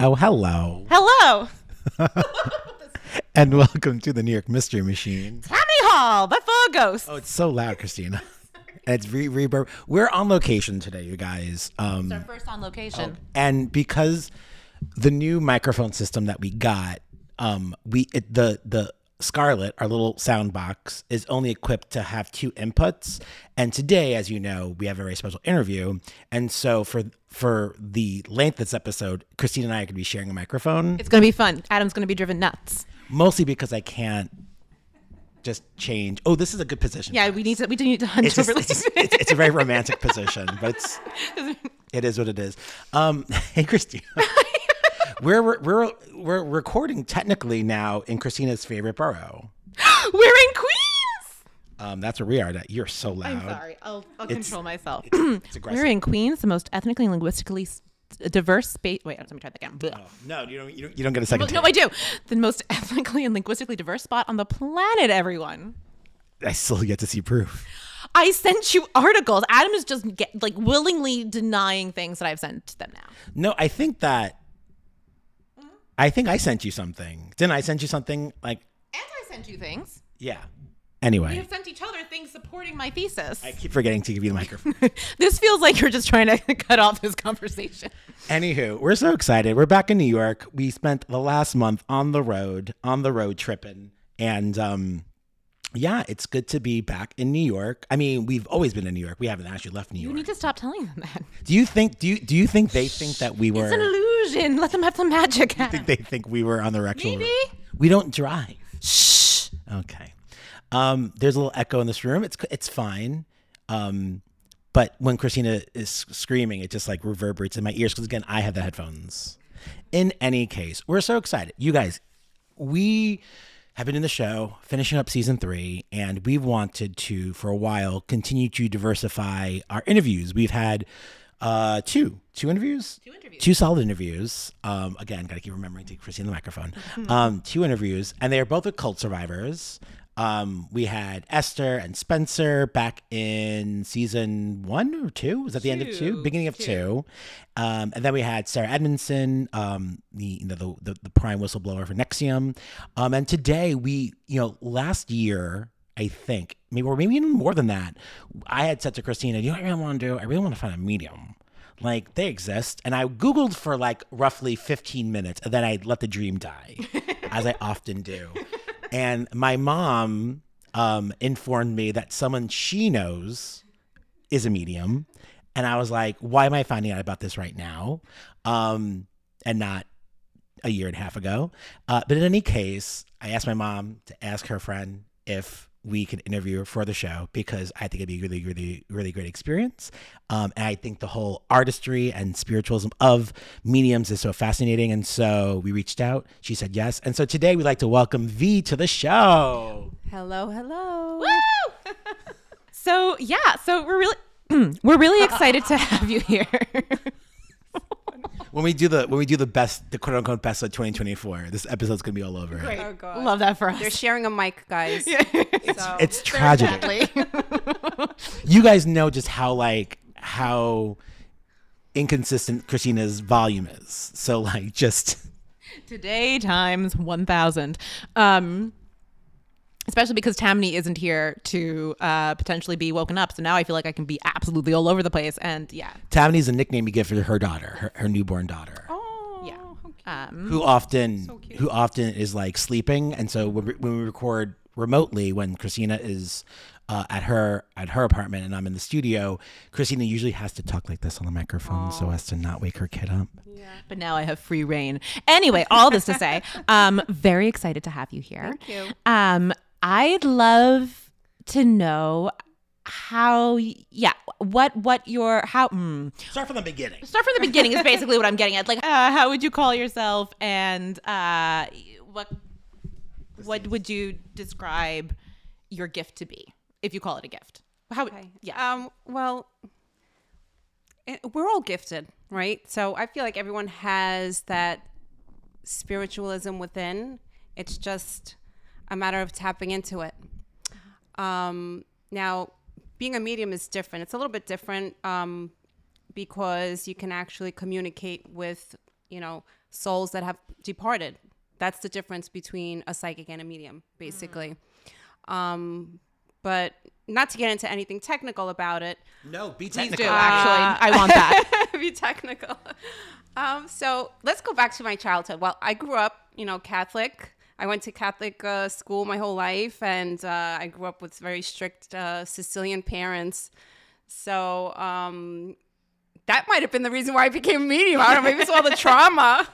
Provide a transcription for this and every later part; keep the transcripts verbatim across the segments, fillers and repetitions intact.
Oh, hello. Hello. And welcome to the New York Mystery Machine. Tammy Hall, Buffalo Ghost. Oh, it's so loud, Christina. And it's re reverb. We're on location today, you guys. Um, It's our first on location. oh, and because the new microphone system that we got, um, we it, the the Scarlett, our little sound box, is only equipped to have two inputs. And today, as you know, we have a very special interview. And so for for the length of this episode, Christina and I are going to be sharing a microphone. It's going to be fun. Adam's going to be driven nuts. Mostly because I can't just change. Oh, this is a good position. Yeah, we need to. We do need to hunt It's, just, over it's, just- it's, it's a very romantic position, but it's it is what it is. Um, hey, Christina. We're, we're we're we're recording technically now in Christina's favorite borough. We're in Queens. Um, that's where we are. That you're so loud. I'm sorry. I'll, I'll It's- control myself. It's, it's aggressive. We're in Queens, the most ethnically and linguistically s- diverse space. Wait, let me try that again. Oh, no, you don't, you don't. You don't get a second. No, take. I do. The most ethnically and linguistically diverse spot on the planet, everyone. I still get to see proof. I sent you articles. Adam is just get, like willingly denying things that I've sent them now. No, I think that. I think I sent you something. Didn't I send you something like? And I sent you things. Yeah. We Anyway, have sent each other things supporting my thesis. I keep forgetting to give you the microphone. This feels like you're just trying to cut off this conversation. Anywho, we're so excited. We're back in New York. We spent the last month on the road, on the road tripping. And um, yeah, it's good to be back in New York. I mean, we've always been in New York. We haven't actually left New You York. need to stop telling them that. Do you think do you do you think they think that we were It's an illusion. Let them have some magic. I think they think we were on the actual Maybe. We don't drive. Shh. Okay. Um, there's a little echo in this room. It's it's fine. Um, but when Christina is screaming, it just like reverberates in my ears because again, I have the headphones. In any case, we're so excited. You guys, we have been in the show, finishing up season three, and we've wanted to, for a while, continue to diversify our interviews. We've had uh, two, two interviews, Two interviews. two solid interviews. Um, again, got to keep remembering to Christine the microphone. Um, two interviews, and they are both with cult survivors. Um, we had Esther and Spencer back in season one or two. Was that the end of two? Two. Beginning of Two. two. Um, and then we had Sarah Edmondson, um, the, you know, the, the, the prime whistleblower for Nexium. Um, and today we, you know, last year, I think, maybe, or maybe even more than that, I had said to Christina, you know what I really want to do? I really want to find a medium. Like, they exist. And I Googled for like roughly fifteen minutes, and then I let the dream die, as I often do. And my mom um, informed me that someone she knows is a medium. And I was like, why am I finding out about this right now? Um, and not a year and a half ago. Uh, but in any case, I asked my mom to ask her friend if we could interview her for the show because I think it'd be a really, really, really great experience. Um, and I think the whole artistry and spiritualism of mediums is so fascinating. And so we reached out. She said yes. And so today we'd like to welcome V to the show. Hello, hello. Woo! So yeah, so we're really we're really excited to have you here. When we do the when we do the best, the quote unquote best of twenty twenty-four, this episode's gonna be all over it. Great. Oh, God. Love that for us. They're sharing a mic, guys. So- It's tragedy. You guys know just how like how inconsistent Christina's volume is. So like just Today times one thousand. Um, especially because Tammany isn't here to uh, potentially be woken up. So now I feel like I can be absolutely all over the place. And yeah. Tammany's a nickname you give for her daughter, her, her newborn daughter, Oh, Yeah. okay. Um, who often So cute. who often is like sleeping. And so when we, when we record remotely, when Christina is uh, at her at her apartment and I'm in the studio, Christina usually has to talk like this on the microphone so as to not wake her kid up. but now I have free reign. Anyway, all this to say, um, very excited to have you here. Thank you. Um, I'd love to know how, yeah, what, what your, how, mm, Start from the beginning. start from the beginning is basically what I'm getting at. Like, uh, how would you call yourself, and uh, what, what would you describe your gift to be, if you call it a gift? How? Okay. Yeah. Um, well, it, we're all gifted, right? So I feel like everyone has that spiritualism within. It's just a matter of tapping into it. Um, now, being a medium is different. It's a little bit different um, because you can actually communicate with, you know, souls that have departed. That's the difference between a psychic and a medium, basically. Mm. Um, but not to get into anything technical about it. No, be Please technical. do, actually. I want that. Be technical. Um, so let's go back to my childhood. Well, I grew up, you know, Catholic. I went to Catholic uh, school my whole life, and uh, I grew up with very strict uh, Sicilian parents. So um, that might have been the reason why I became a medium. I don't know, maybe it's all the trauma.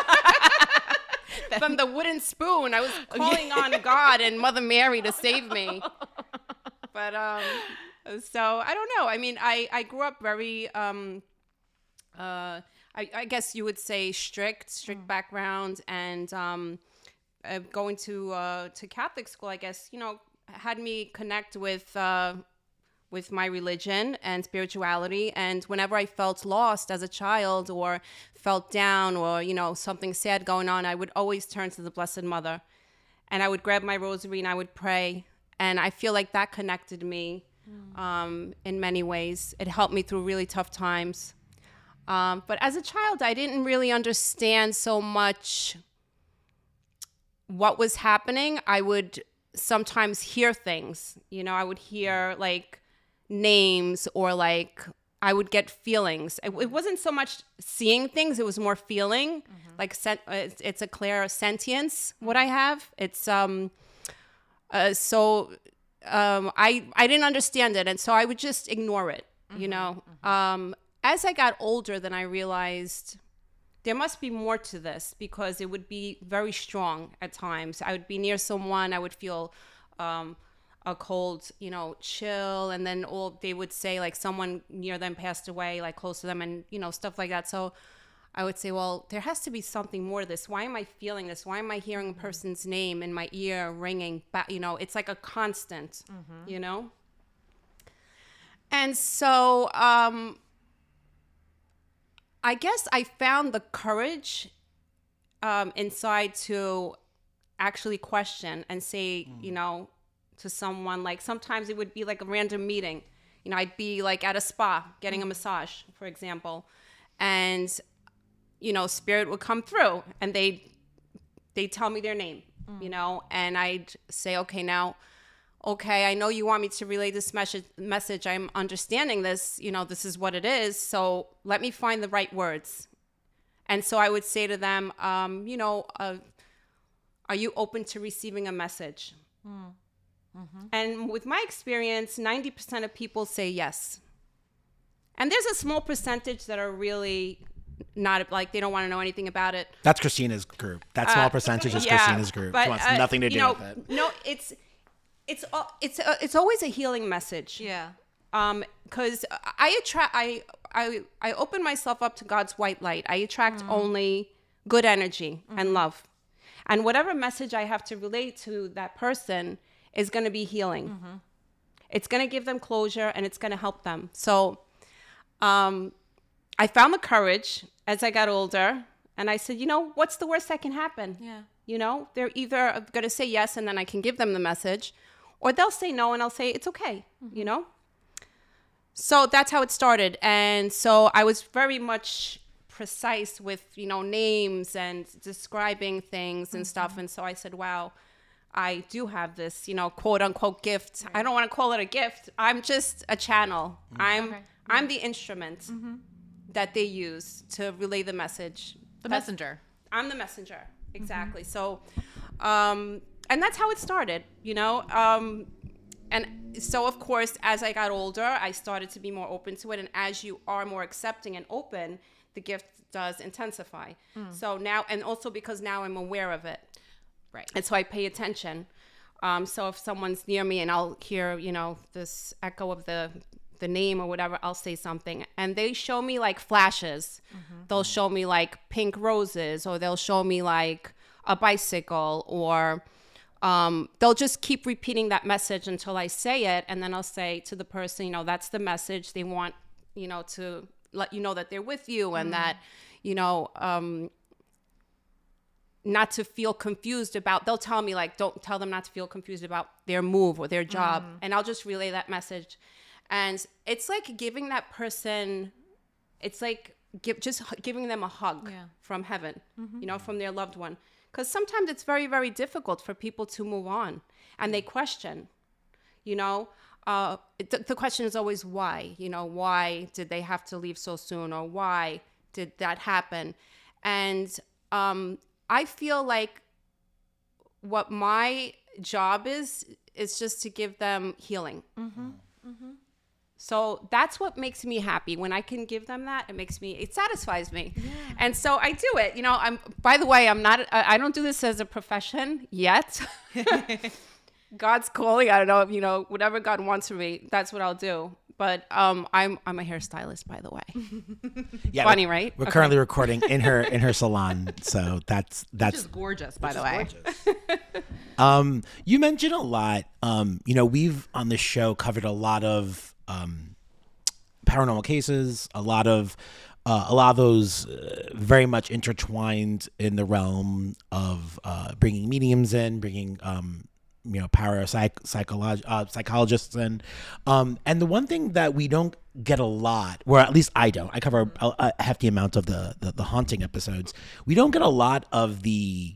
From the wooden spoon. I was calling on God and Mother Mary to save me. But um, so I don't know. I mean, I, I grew up very, um, uh, I, I guess you would say strict, strict mm. background, and um, uh, going to uh, to Catholic school, I guess, you know, had me connect with uh, with my religion and spirituality. And whenever I felt lost as a child or felt down or, you know, something sad going on, I would always turn to the Blessed Mother. And I would grab my rosary and I would pray. And I feel like that connected me mm. um, in many ways. It helped me through really tough times. Um, but as a child, I didn't really understand so much what was happening. I would sometimes hear things. You know, I would hear like names, or like I would get feelings. It, it wasn't so much seeing things, it was more feeling. Mm-hmm. Like sen- it's, it's a clear sentience what I have. It's um uh, so um I I didn't understand it, and so I would just ignore it, mm-hmm. you know. Mm-hmm. Um as I got older, then I realized there must be more to this, because it would be very strong at times. I would be near someone, I would feel um a cold, you know, chill, and then all they would say, like, someone near them passed away, like close to them, and, you know, stuff like that. So I would say, well, there has to be something more to this. Why am I feeling this? Why am I hearing a person's name in my ear ringing back? You know, it's like a constant, mm-hmm. you know? And so um, I guess I found the courage um, inside to actually question and say, mm. you know, to someone, like, sometimes it would be like a random meeting. You know, I'd be like at a spa getting mm. a massage, for example, and, you know, spirit would come through and they'd, they'd tell me their name, mm. you know, and I'd say, okay, now, okay, I know you want me to relay this message, message. I'm understanding this, you know, this is what it is. So let me find the right words. And so I would say to them, um, you know, uh, are you open to receiving a message? Mm. Mm-hmm. And with my experience, ninety percent of people say yes. And there's a small percentage that are really not, like, they don't want to know anything about it. That's Christina's group. That small uh, percentage is yeah, Christina's group. But, she wants uh, nothing to do know, with it. No, it's it's it's uh, it's always a healing message. Yeah. Um, because I attract, I I I open myself up to God's white light. I attract mm. only good energy mm-hmm. and love, and whatever message I have to relate to that person is going to be healing. Mm-hmm. It's going to give them closure, and it's going to help them. So um, I found the courage as I got older, and I said, you know, what's the worst that can happen? Yeah. You know, they're either going to say yes, and then I can give them the message, or they'll say no, and I'll say, it's okay, mm-hmm. you know? So that's how it started. And so I was very much precise with, you know, names and describing things mm-hmm. and stuff. And so I said, wow, I do have this, you know, quote unquote gift. Right. I don't want to call it a gift. I'm just a channel. Mm-hmm. I'm okay. I'm the instrument mm-hmm. that they use to relay the message. The that's, messenger. I'm the messenger. Exactly. Mm-hmm. So, um, and that's how it started, you know? Um, and so, of course, as I got older, I started to be more open to it. And as you are more accepting and open, the gift does intensify. Mm. So now, and also because now I'm aware of it. Right. And so I pay attention. Um, so if someone's near me and I'll hear, you know, this echo of the the name or whatever, I'll say something. And they show me like flashes. Mm-hmm. They'll show me like pink roses, or they'll show me like a bicycle, or um, they'll just keep repeating that message until I say it. And then I'll say to the person, you know, that's the message. They want, you know, to let you know that they're with you and mm-hmm. that, you know, um, not to feel confused about, they'll tell me like, don't tell them not to feel confused about their move or their job. Mm. And I'll just relay that message. And it's like giving that person, it's like give just h- giving them a hug Yeah. from heaven, you know, from their loved one. Because sometimes it's very, very difficult for people to move on, and they question, you know. Uh, it, the question is always why, you know, why did they have to leave so soon, or why did that happen? And um, I feel like what my job is is just to give them healing. Mm-hmm. Mm-hmm. So that's what makes me happy. When I can give them that, it makes me, it satisfies me. Yeah. And so I do it. You know, I'm, by the way, I'm not, I I don't do this as a profession yet. God's calling. I don't know, you know, whatever God wants for me, that's what I'll do. But um, I'm I'm a hairstylist, by the way. Yeah, Funny, we're, right? We're Okay. currently recording in her in her salon, so that's that's Which is gorgeous, by which the is way. gorgeous. um, you mentioned a lot. Um, you know, we've on the show covered a lot of um, paranormal cases, a lot of uh, a lot of those uh, very much intertwined in the realm of uh, bringing mediums in, bringing um, you know, parapsych psycholog- uh, psychologists in. Um, and the one thing that we don't get a lot, or at least I don't, I cover a, a hefty amount of the, the, the haunting episodes. We don't get a lot of the,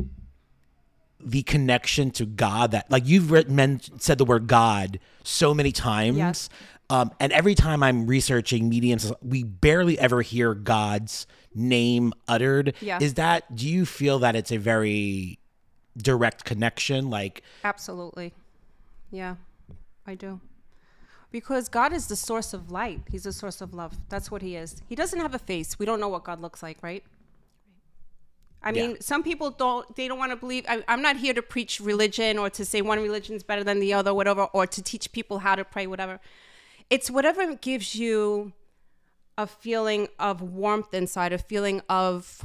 the connection to God that, like, you've written, men, said the word God so many times. Yes. Um, and every time I'm researching mediums, we barely ever hear God's name uttered. Yeah. Is that, do you feel that it's a very direct connection? Like, Absolutely. Yeah, I do. Because God is the source of light. He's the source of love. That's what he is. He doesn't have a face. We don't know what God looks like, right? I mean, Yeah. some people don't, they don't want to believe. I, I'm not here to preach religion or to say one religion is better than the other, whatever, or to teach people how to pray, whatever. It's whatever gives you a feeling of warmth inside, a feeling of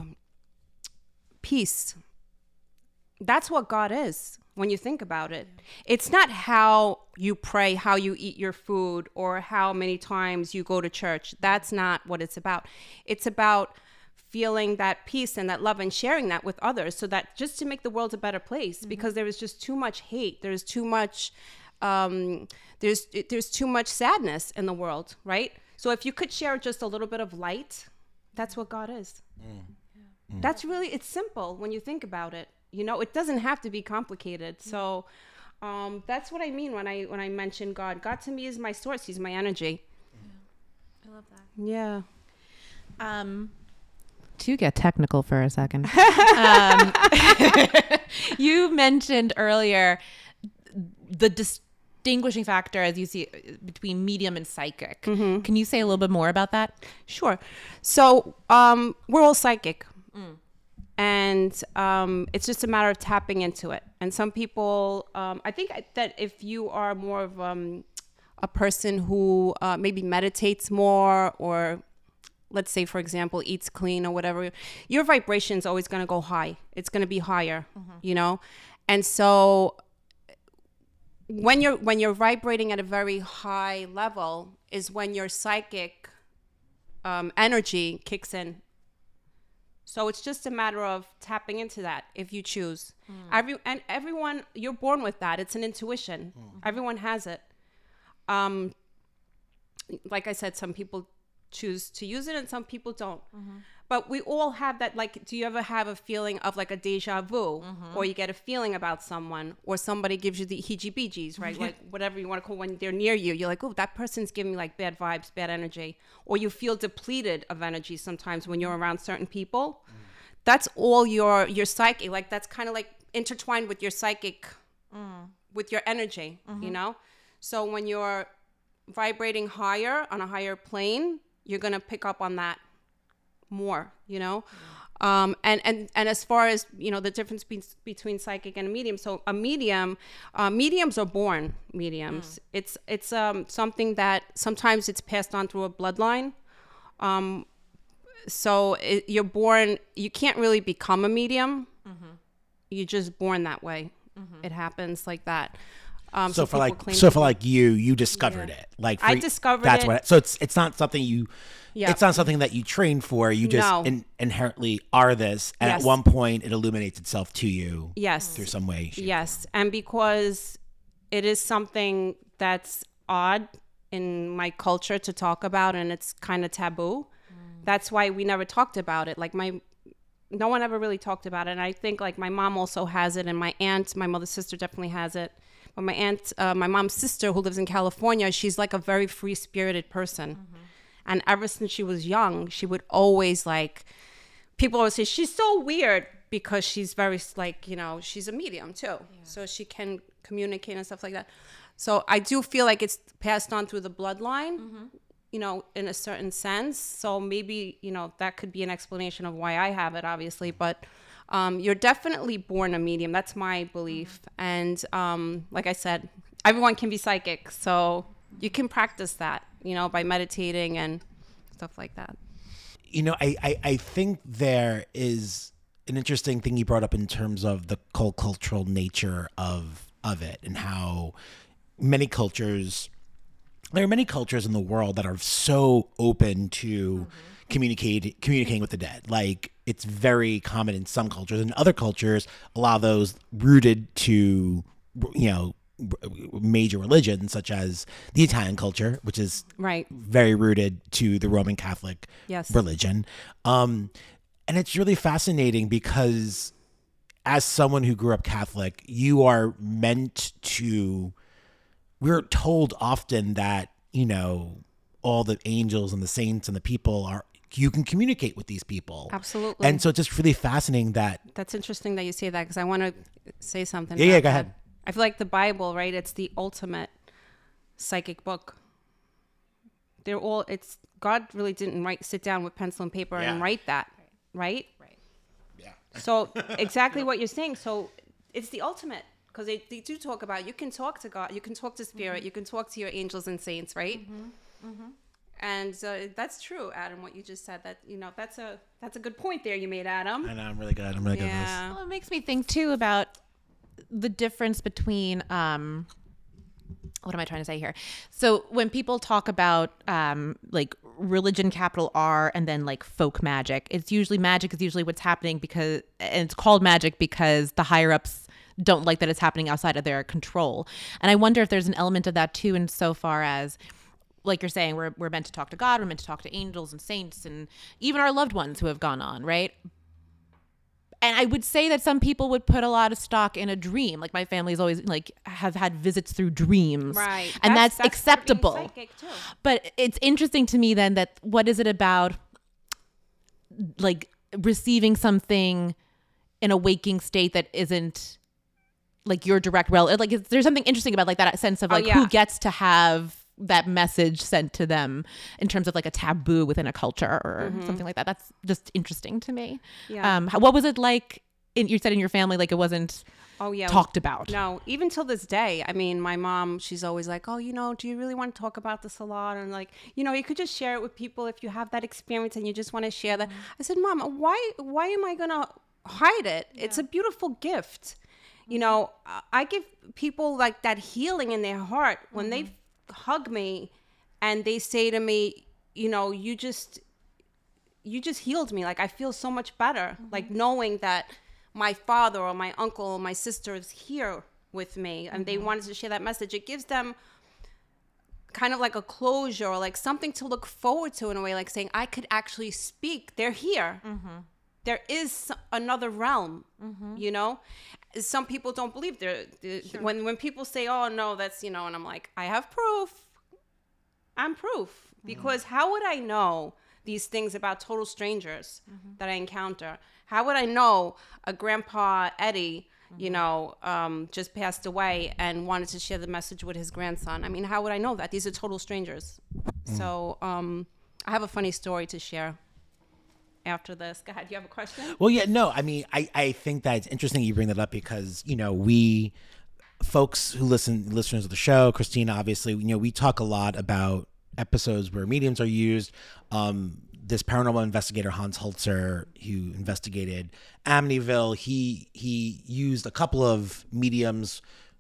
peace. That's what God is when you think about it. It's not how you pray, how you eat your food, or how many times you go to church. That's not what it's about. It's about feeling that peace and that love and sharing that with others, so that just to make the world a better place, mm-hmm. because there is just too much hate. There's too much, um, there's, there's too much sadness in the world, right? So if you could share just a little bit of light, that's what God is. Mm. Yeah. Mm. That's really, it's simple when you think about it. You know, it doesn't have to be complicated. So um, that's what I mean when I when I mention God. God to me is my source. He's my energy. Yeah. I love that. Yeah. Um, to get technical for a second, um, you mentioned earlier the distinguishing factor, as you see, between medium and psychic. Mm-hmm. Can you say a little bit more about that? Sure. So um, we're all psychic. Mm. And um, it's just a matter of tapping into it. And some people, um, I think that if you are more of um, a person who uh, maybe meditates more, or let's say, for example, eats clean or whatever, your vibration is always going to go high. It's going to be higher, mm-hmm. you know? And so when you're when you're vibrating at a very high level is when your psychic um, energy kicks in. So it's just a matter of tapping into that if you choose. Mm. Every and everyone, you're born with that. It's an intuition. Mm. Everyone has it. Um, like I said, some people choose to use it and some people don't. Mm-hmm. But we all have that. Like, do you ever have a feeling of like a deja vu, mm-hmm. or you get a feeling about someone, or somebody gives you the heebie-jeebies, right? Like whatever you want to call when they're near you. You're like, oh, that person's giving me like bad vibes, bad energy. Or you feel depleted of energy sometimes when you're around certain people. Mm. That's all your your psychic. Like that's kind of like intertwined with your psychic, mm. with your energy, mm-hmm. you know? So when you're vibrating higher on a higher plane, you're going to pick up on that more, you know? Yeah. Um, and, and, and as far as, you know, the difference be- between psychic and a medium. So a medium, uh, mediums are born mediums. Mm. It's, it's um, something that sometimes it's passed on through a bloodline. Um, so it, you're born, you can't really become a medium. Mm-hmm. You're just born that way. Mm-hmm. It happens like that. Um, so, so for like, so for like you, you discovered yeah. it. Like for, I discovered that's it. what. So it's it's not something you. Yeah. It's not something that you train for. You just No. in, inherently are this, and Yes. at one point it illuminates itself to you. Yes. Through some way. shape, Yes, and because it is something that's odd in my culture to talk about, and it's kind of taboo. Mm. That's why we never talked about it. Like my, no one ever really talked about it. And I think like my mom also has it, and my aunt, my mother's sister definitely has it. But my aunt, uh, my mom's sister who lives in California, she's like a very free-spirited person. Mm-hmm. And ever since she was young, she would always like, people always say, she's so weird because she's very like, you know, she's a medium too. Yeah. So she can communicate and stuff like that. So I do feel like it's passed on through the bloodline, mm-hmm. you know, in a certain sense. So maybe, you know, that could be an explanation of why I have it, obviously. But um, you're definitely born a medium. That's my belief. Mm-hmm. And um, like I said, everyone can be psychic. So you can practice that, you know, by meditating and stuff like that. You know, I, I, I think there is an interesting thing you brought up in terms of the cult cultural nature of of it, and how many cultures, there are many cultures in the world that are so open to mm-hmm. communicate, communicating with the dead. Like, it's very common in some cultures. In other cultures, a lot of those rooted to, you know, major religions, such as the Italian culture, which is right. very rooted to the Roman Catholic yes. religion. Um, and it's really fascinating because as someone who grew up Catholic, you are meant to, we're told often that, you know, all the angels and the saints and the people are, you can communicate with these people. Absolutely. And so it's just really fascinating that. That's interesting that you say that, because I want to say something. Yeah, yeah, go ahead. That. I feel like the Bible, right? It's the ultimate psychic book. They're all, it's, God really didn't write, sit down with pencil and paper yeah. and write that, right? Right. Yeah. So exactly what you're saying. So it's the ultimate, because they, they do talk about, you can talk to God, you can talk to spirit, mm-hmm. you can talk to your angels and saints, right? Mm-hmm. Mm-hmm. And uh, that's true, Adam, what you just said. That, you know, that's a that's a good point there you made, Adam. I know, I'm really good. I'm really yeah. good at this. Well, it makes me think too about the difference between um what am I trying to say here? So when people talk about um like religion, capital R, and then like folk magic, it's usually magic is usually what's happening because, and it's called magic because the higher ups don't like that it's happening outside of their control. And I wonder if there's an element of that too, insofar as, like you're saying, we're we're meant to talk to God, we're meant to talk to angels and saints and even our loved ones who have gone on, right? And I would say that some people would put a lot of stock in a dream. Like my family's always like have had visits through dreams. Right. And that's, that's, that's acceptable. Psychic too. But it's interesting to me then that what is it about like receiving something in a waking state that isn't like your direct relative? Like is, there's something interesting about like that sense of like oh, yeah. who gets to have that message sent to them in terms of like a taboo within a culture or mm-hmm. something like that. That's just interesting to me. Yeah. Um, how, what was it like in, you said in your family, like it wasn't oh, yeah. talked about? No, even till this day. I mean, my mom, she's always like, oh, you know, do you really want to talk about this a lot? And like, you know, you could just share it with people if you have that experience and you just want to share that. Mm-hmm. I said, Mom, why, why am I going to hide it? Yeah. It's a beautiful gift. Mm-hmm. You know, I give people like that healing in their heart when mm-hmm. they hug me and they say to me, you know, you just you just healed me. Like I feel so much better. Mm-hmm. Like knowing that my father or my uncle or my sister is here with me and mm-hmm. they wanted to share that message. It gives them kind of like a closure or like something to look forward to in a way, like saying I could actually speak. They're here. Mm-hmm. There is another realm, mm-hmm. you know? Some people don't believe there. Sure. When when people say, oh, no, that's, you know, and I'm like, I have proof. I'm proof. Mm-hmm. Because how would I know these things about total strangers mm-hmm. that I encounter? How would I know a grandpa Eddie, mm-hmm. you know, um, just passed away and wanted to share the message with his grandson? I mean, how would I know that? These are total strangers. Mm-hmm. So um, I have a funny story to share after this. Go ahead. You have a question? Well, yeah, no, I mean, I, I think that it's interesting you bring that up because, you know, we folks who listen, listeners of the show, Christina, obviously, you know, we talk a lot about episodes where mediums are used. Um, this paranormal investigator, Hans Holzer, who investigated Amityville, he, he used a couple of mediums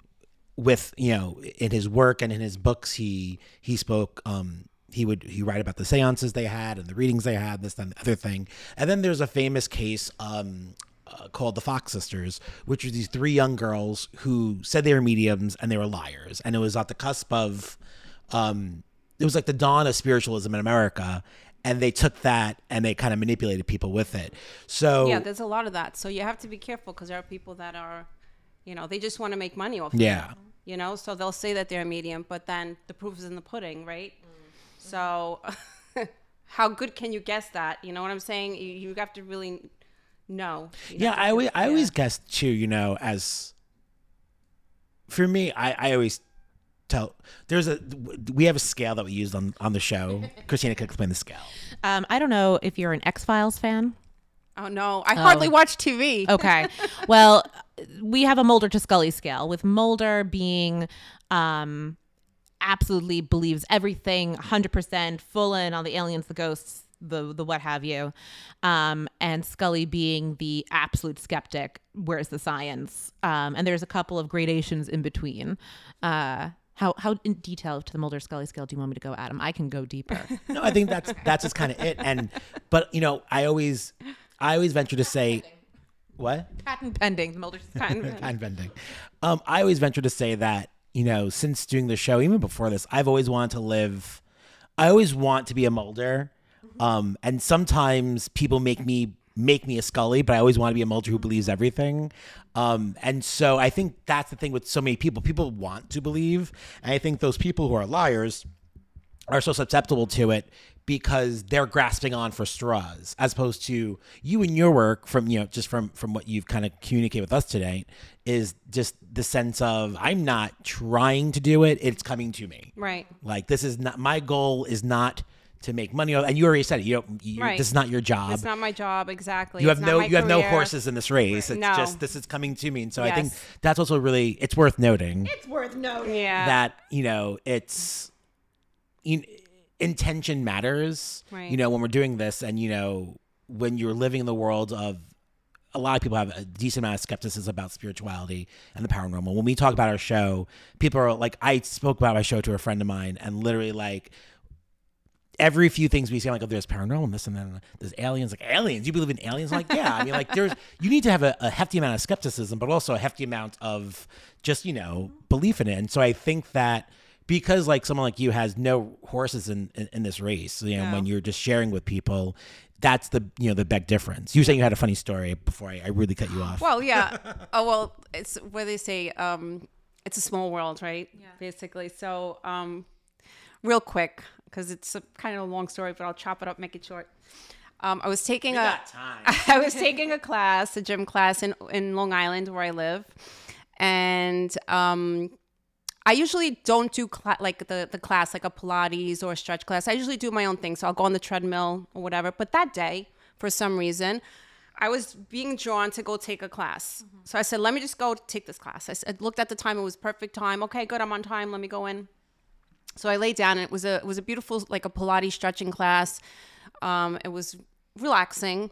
with, you know, in his work and in his books, he, he spoke, um, He would he write about the seances they had and the readings they had, this, that, and the other thing. And then there's a famous case um, uh, called the Fox Sisters, which are these three young girls who said they were mediums and they were liars. And it was at the cusp of, um, it was like the dawn of spiritualism in America. and they took that and they kind of manipulated people with it. So Yeah, there's a lot of that. So you have to be careful because there are people that are, you know, they just want to make money off yeah. of it. You know, so they'll say that they're a medium, but then the proof is in the pudding, right? Mm-hmm. So how good can you guess that? You know what I'm saying? You, you have to really know. You Yeah, have to I always, I yeah. always guess too, you know, as for me, I, I always tell, there's a, we have a scale that we used on, on the show. Christina could explain the scale. Um, I don't know if you're an X-Files fan. Oh, no. I hardly watch T V. Okay. Well, we have a Mulder to Scully scale, with Mulder being um, absolutely believes everything, one hundred percent full in on the aliens, the ghosts, the the what have you. Um, and Scully being the absolute skeptic. Where's the science? Um, and there's a couple of gradations in between. Uh, how how in detail to the Mulder Scully scale do you want me to go, Adam? I can go deeper. No, I think that's, that's just kind of it. And, but you know, I always, I always venture to say, what? Patent pending. The Mulder Patent Patent pending. Um, I always venture to say that, you know, since doing the show, even before this, I've always wanted to live, I always want to be a Mulder. Um, and sometimes people make me make me a Scully, but I always want to be a Mulder who believes everything. Um, and so I think that's the thing with so many people. People want to believe. And I think those people who are liars are so susceptible to it because they're grasping on for straws, as opposed to you and your work from, you know, just from, from what you've kind of communicated with us today is just the sense of I'm not trying to do it. It's coming to me. Right. Like this is not, my goal is not to make money. And you already said it. You don't, you, Right. This is not your job. It's not my job. Exactly. You It's have not no, my you have no career. horses in this race. It's No. just, this is coming to me. And so I think Yes. that's also really, it's worth noting It's worth noting. Yeah. that, you know, it's in, intention matters, Right. you know, when we're doing this and, you know, when you're living in the world of, a lot of people have a decent amount of skepticism about spirituality and the paranormal. When we talk about our show, people are like, I spoke about my show to a friend of mine and literally like, every few things we say, like, oh, there's paranormal and this and then there's aliens. Like, aliens? You believe in aliens? I'm like, yeah. I mean, like, there's, you need to have a, a hefty amount of skepticism, but also a hefty amount of just, you know, belief in it. And so I think that because, like, someone like you has no horses in, in, in this race, you know, No. when you're just sharing with people, that's the, you know, the big difference. You were saying you had a funny story before I, I really cut you off. Well, yeah. Oh, well, it's where they say um, it's a small world, right? Yeah. Basically. So, um, real quick, because it's a kind of a long story, but I'll chop it up, make it short. Um, I was taking We a, got time. I was taking a class, a gym class in in Long Island where I live, and um, I usually don't do cla- like the the class like a Pilates or a stretch class. I usually do my own thing, so I'll go on the treadmill or whatever. But that day, for some reason, I was being drawn to go take a class. Mm-hmm. So I said, let me just go take this class. I, said, I looked at the time; it was perfect time. Okay, good, I'm on time. Let me go in. So I laid down, and it was a it was a beautiful like a Pilates stretching class. Um, it was relaxing,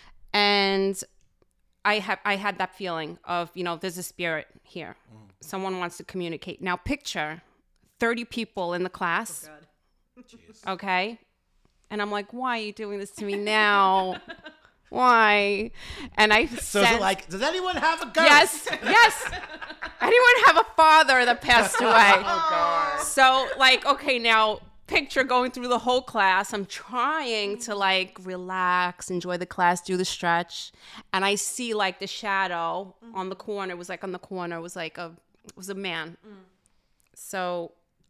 and I had I had that feeling of, you know, there's a spirit here. Mm. Someone wants to communicate. Now picture thirty people in the class. Oh, God. Okay, and I'm like, why are you doing this to me now? Why? And I So is it like, does anyone have a ghost? Yes, yes. Anyone have a father that passed away? Oh, God. So, like, okay, now picture going through the whole class. I'm trying to, like, relax, enjoy the class, do the stretch. And I see, like, the shadow on the corner. It was, like, on the corner. It was, like, a, it was a man. Mm. So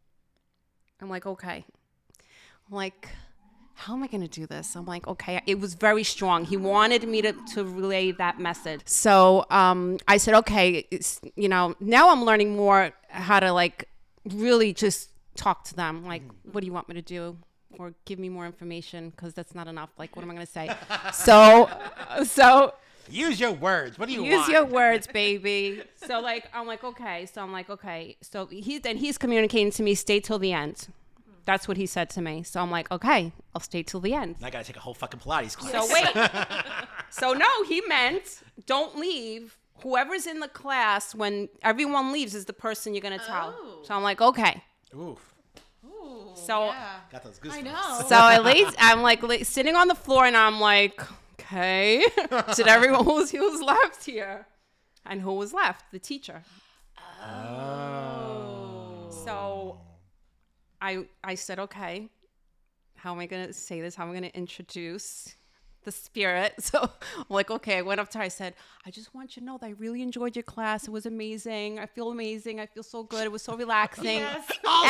I'm like, okay. I'm like, how am I going to do this? I'm like, okay. It was very strong. He wanted me to, to relay that message. So um, I said, okay, it's, you know, now I'm learning more how to like really just talk to them. Like, what do you want me to do? Or give me more information, because that's not enough. Like, what am I going to say? so, so Use your words. What do you use want? your words, baby. So like, I'm like, okay. So I'm like, okay. So he then he's communicating to me, stay till the end. That's what he said to me. So I'm like, okay, I'll stay till the end. I gotta take a whole fucking Pilates class. So wait. So no, he meant don't leave. Whoever's in the class, when everyone leaves, is the person you're gonna tell. Oh. So I'm like, okay. Ooh, Ooh, So- yeah. got those goosebumps. I know. So I laid, I'm like la- sitting on the floor, and I'm like, okay. Did everyone who's who's left here? And who was left? The teacher. Oh. So I I said, okay. how am I going to say this? How am I going to introduce the spirit? So I'm like, okay, I went up to her. I said, I just want you to know that I really enjoyed your class. It was amazing. I feel amazing. I feel so good. It was so relaxing. Yes.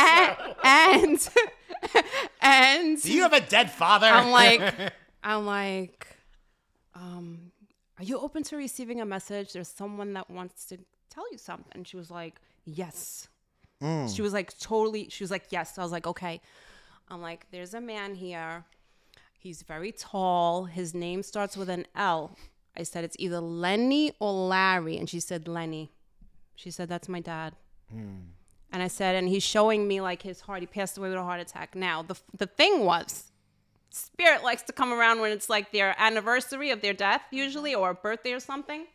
And, and, and Do you have a dead father? I'm like, I'm like, um, are you open to receiving a message? There's someone that wants to tell you something. And she was like, yes. Mm. She was like, totally. She was like, yes. I was like, okay. I'm like, there's a man here. He's very tall. His name starts with an L. I said, it's either Lenny or Larry. And she said, Lenny. She said, that's my dad. Mm. And I said, and he's showing me like his heart. He passed away with a heart attack. Now, the the thing was, spirit likes to come around when it's like their anniversary of their death usually, or a birthday or something.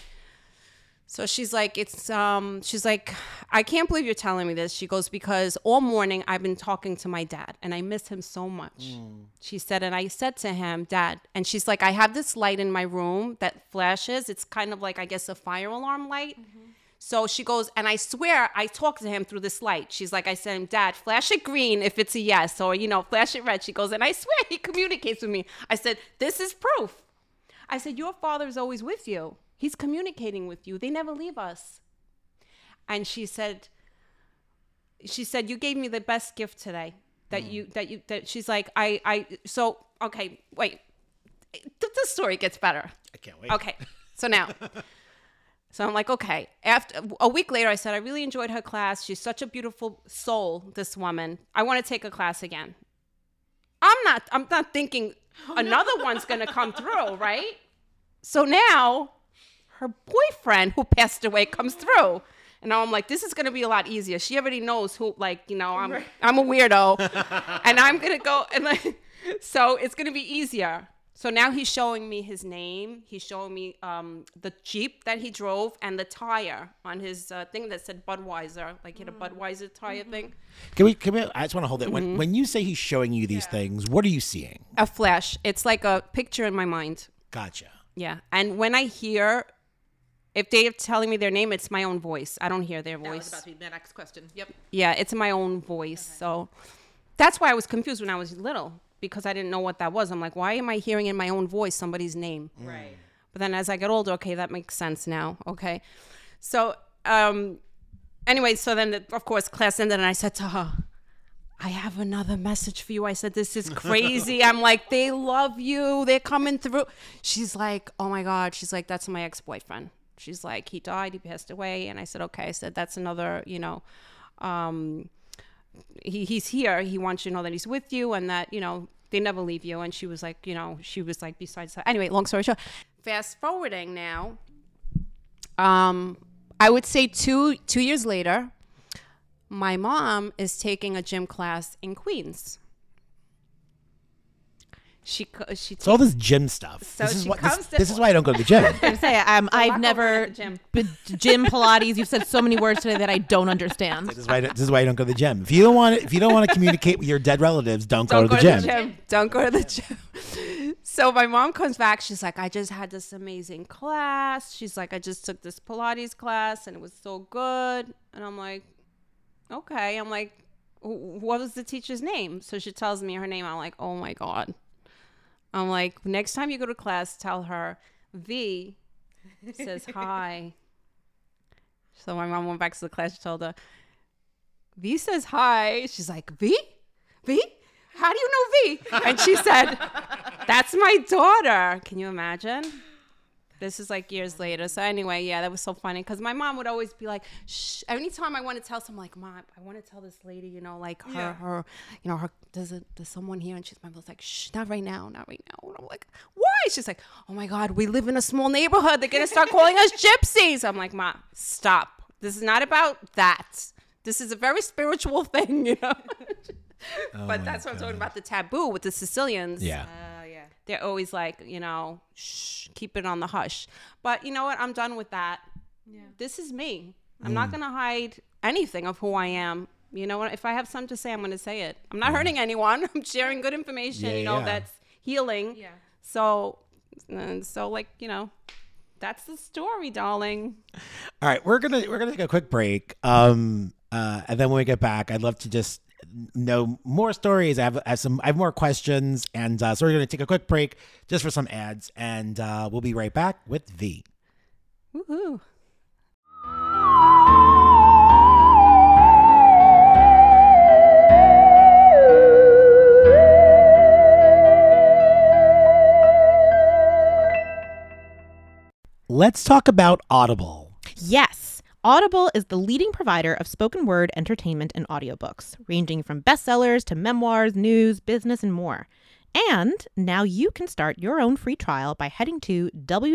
So she's like, it's, um, she's like, I can't believe you're telling me this. She goes, because all morning I've been talking to my dad and I miss him so much. Mm. She said, and I said to him, Dad, and she's like, I have this light in my room that flashes. It's kind of like, I guess, a fire alarm light. Mm-hmm. So she goes, and I swear I talk to him through this light. She's like, I said, Dad, flash it green if it's a yes, or, you know, flash it red. She goes, and I swear he communicates with me. I said, this is proof. I said, your father is always with you. He's communicating with you. They never leave us. And she said, she said, you gave me the best gift today. That mm. you, that you, that she's like, I, I, so, okay, wait. The, the story gets better. I can't wait. Okay. So now, so I'm like, okay. After a week later, I said, I really enjoyed her class. She's such a beautiful soul, this woman. I want to take a class again. I'm not, I'm not thinking oh, another no. one's going to come through, right? So now her boyfriend who passed away comes through. And now I'm like, this is going to be a lot easier. She already knows who, like, you know, I'm, right. I'm a weirdo and I'm going to go. And like, so it's going to be easier. So now he's showing me his name. He's showing me um, the Jeep that he drove and the tire on his uh, thing that said Budweiser, like he had a Budweiser tire mm-hmm. thing. Can we, can we, I just want to hold it. Mm-hmm. When, when you say he's showing you these yeah. things, what are you seeing? A flash. It's like a picture in my mind. Gotcha. Yeah. And when I hear, if they're telling me their name, it's my own voice. I don't hear their voice. That was about to be my next question. Yep. Yeah, it's my own voice. Okay. So that's why I was confused when I was little, because I didn't know what that was. I'm like, why am I hearing in my own voice somebody's name? Right. But then as I get older, okay, that makes sense now. Okay. So um, anyway, so then, the, of course, class ended, and I said to her, I have another message for you. I said, this is crazy. I'm like, they love you. They're coming through. She's like, oh, my God. She's like, that's my ex-boyfriend. She's like, he died. He passed away. And I said, okay. I said, that's another, you know, um, he he's here. He wants you to know that he's with you and that, you know, they never leave you. And she was like, you know, she was like, besides that. Anyway, long story short, fast forwarding now, um, I would say two two years later, my mom is taking a gym class in Queens. She she. So all this gym stuff. So this is she what comes this, to, this is why I don't go to the gym. I was gonna say um, I've never gym. been gym Pilates. You've said so many words today that I don't understand. This is why this is why I don't go to the gym. If you don't want if you don't want to communicate with your dead relatives, don't, don't go, to, go the, to gym. the gym. Don't go to the gym. So my mom comes back. She's like, I just had this amazing class. She's like, I just took this Pilates class and it was so good. And I'm like, okay. I'm like, what was the teacher's name? So she tells me her name. I'm like, oh my God. I'm like, next time you go to class, tell her V says hi. So my mom went back to the class. She told her, V says hi. She's like, V? V? How do you know V? And she said, that's my daughter. Can you imagine? This is like years later. So anyway, yeah, that was so funny because my mom would always be like, shh. Anytime I want to tell someone, like, Mom, I want to tell this lady, you know, like her, yeah. her, you know, her, there's, a, there's someone here. And she's, my mother's like, shh, not right now, not right now. And I'm like, why? She's like, oh my God, we live in a small neighborhood. They're going to start calling us gypsies. I'm like, Mom, stop. This is not about that. This is a very spiritual thing, you know. Oh but that's what I'm talking about, the taboo with the Sicilians. Yeah. Uh, yeah. They're always like, you know, shh, keep it on the hush. But you know what? I'm done with that. Yeah. This is me. I'm mm. not going to hide anything of who I am. You know what? If I have something to say, I'm going to say it. I'm not yeah. hurting anyone. I'm sharing good information, yeah, you know, yeah. that's healing. Yeah. So, and so like, you know, that's the story, darling. All right. We're going to, we're going to take a quick break. Um, uh, and then when we get back, I'd love to just know more stories. I have, I have some. I have more questions, and uh, so we're going to take a quick break just for some ads, and uh, we'll be right back with V. Woohoo. Let's talk about Audible. Yes. Audible is the leading provider of spoken word entertainment and audiobooks, ranging from bestsellers to memoirs, news, business, and more. And now you can start your own free trial by heading to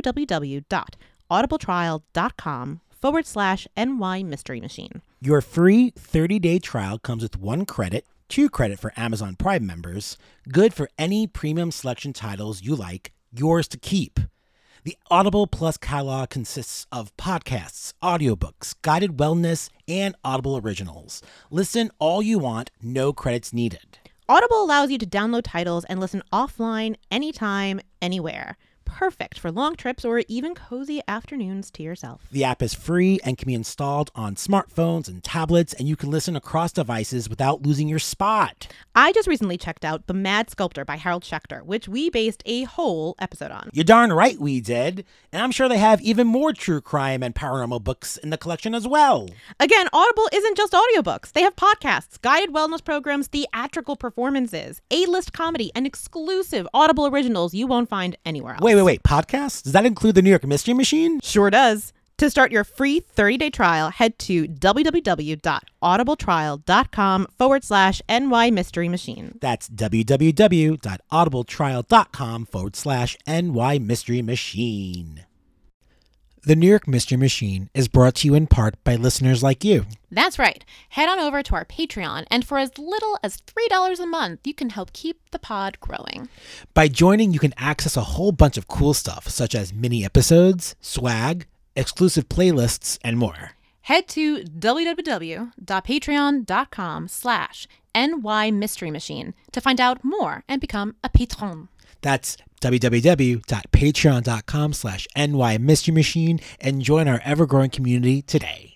www.audibletrial.com forward slash NY Mystery Machine. Your free thirty-day trial comes with one credit, two credit for Amazon Prime members, good for any premium selection titles you like, yours to keep. The Audible Plus catalog consists of podcasts, audiobooks, guided wellness, and Audible originals. Listen all you want, no credits needed. Audible allows you to download titles and listen offline, anytime, anywhere. Perfect for long trips or even cozy afternoons to yourself. The app is free and can be installed on smartphones and tablets, and you can listen across devices without losing your spot. I just recently checked out The Mad Sculptor by Harold Schechter, which we based a whole episode on. You're darn right we did. And I'm sure they have even more true crime and paranormal books in the collection as well. Again, Audible isn't just audiobooks. They have podcasts, guided wellness programs, theatrical performances, A-list comedy, and exclusive Audible originals you won't find anywhere else. Wait, wait, wait. Podcasts? Does that include the New York Mystery Machine? Sure does. To start your free thirty-day trial, head to www.audibletrial.com forward slash NY Mystery Machine. That's www.audibletrial.com forward slash NY Mystery Machine. The New York Mystery Machine is brought to you in part by listeners like you. That's right. Head on over to our Patreon, and for as little as three dollars a month, you can help keep the pod growing. By joining, you can access a whole bunch of cool stuff, such as mini episodes, swag, exclusive playlists, and more. Head to www.patreon.com slash NY Mystery Machine to find out more and become a patron. That's www.patreon.com slash NY Mystery Machine and join our ever-growing community today.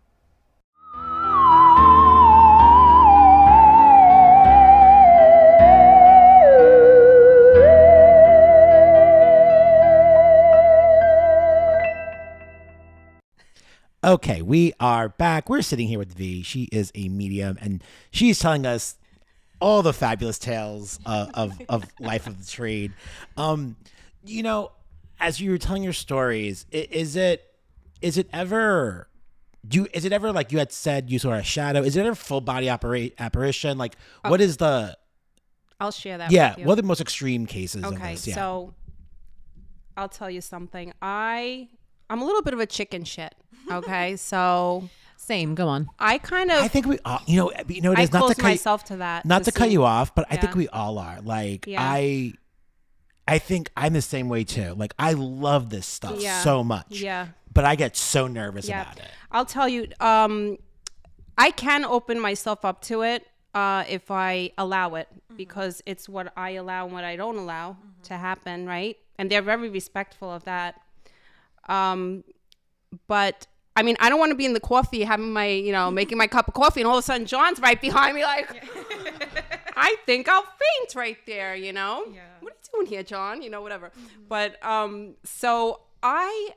Okay, we are back. We're sitting here with V. She is a medium, and she's telling us all the fabulous tales uh, of of life of the trade. Um, you know, as you were telling your stories, i- is it is it ever do you, is it ever like you had said you saw a shadow? Is it ever full body appara- apparition? Like, Oh. what is the I'll share that yeah? with you. What are the most extreme cases of Okay, this? Yeah. so I'll tell you something. I I'm a little bit of a chicken shit. Okay, so Same. Go on. I kind of I think we all, you know, you know, it I is not to close cut you- myself to that. not to cut see- you off, but I think Yeah. we all are. Like Yeah. I, I think I'm the same way too. Like I love this stuff Yeah. so much, Yeah. but I get so nervous Yeah. about it. I'll tell you, um, I can open myself up to it uh, if I allow it, because it's what I allow and what I don't allow to happen, right? And they're very respectful of that. Um, but I mean, I don't want to be in the coffee having my, you know, making my cup of coffee, and all of a sudden John's right behind me, like, I think I'll faint right there, you know? Yeah. What are you doing here, John? You know, whatever. But um, so I,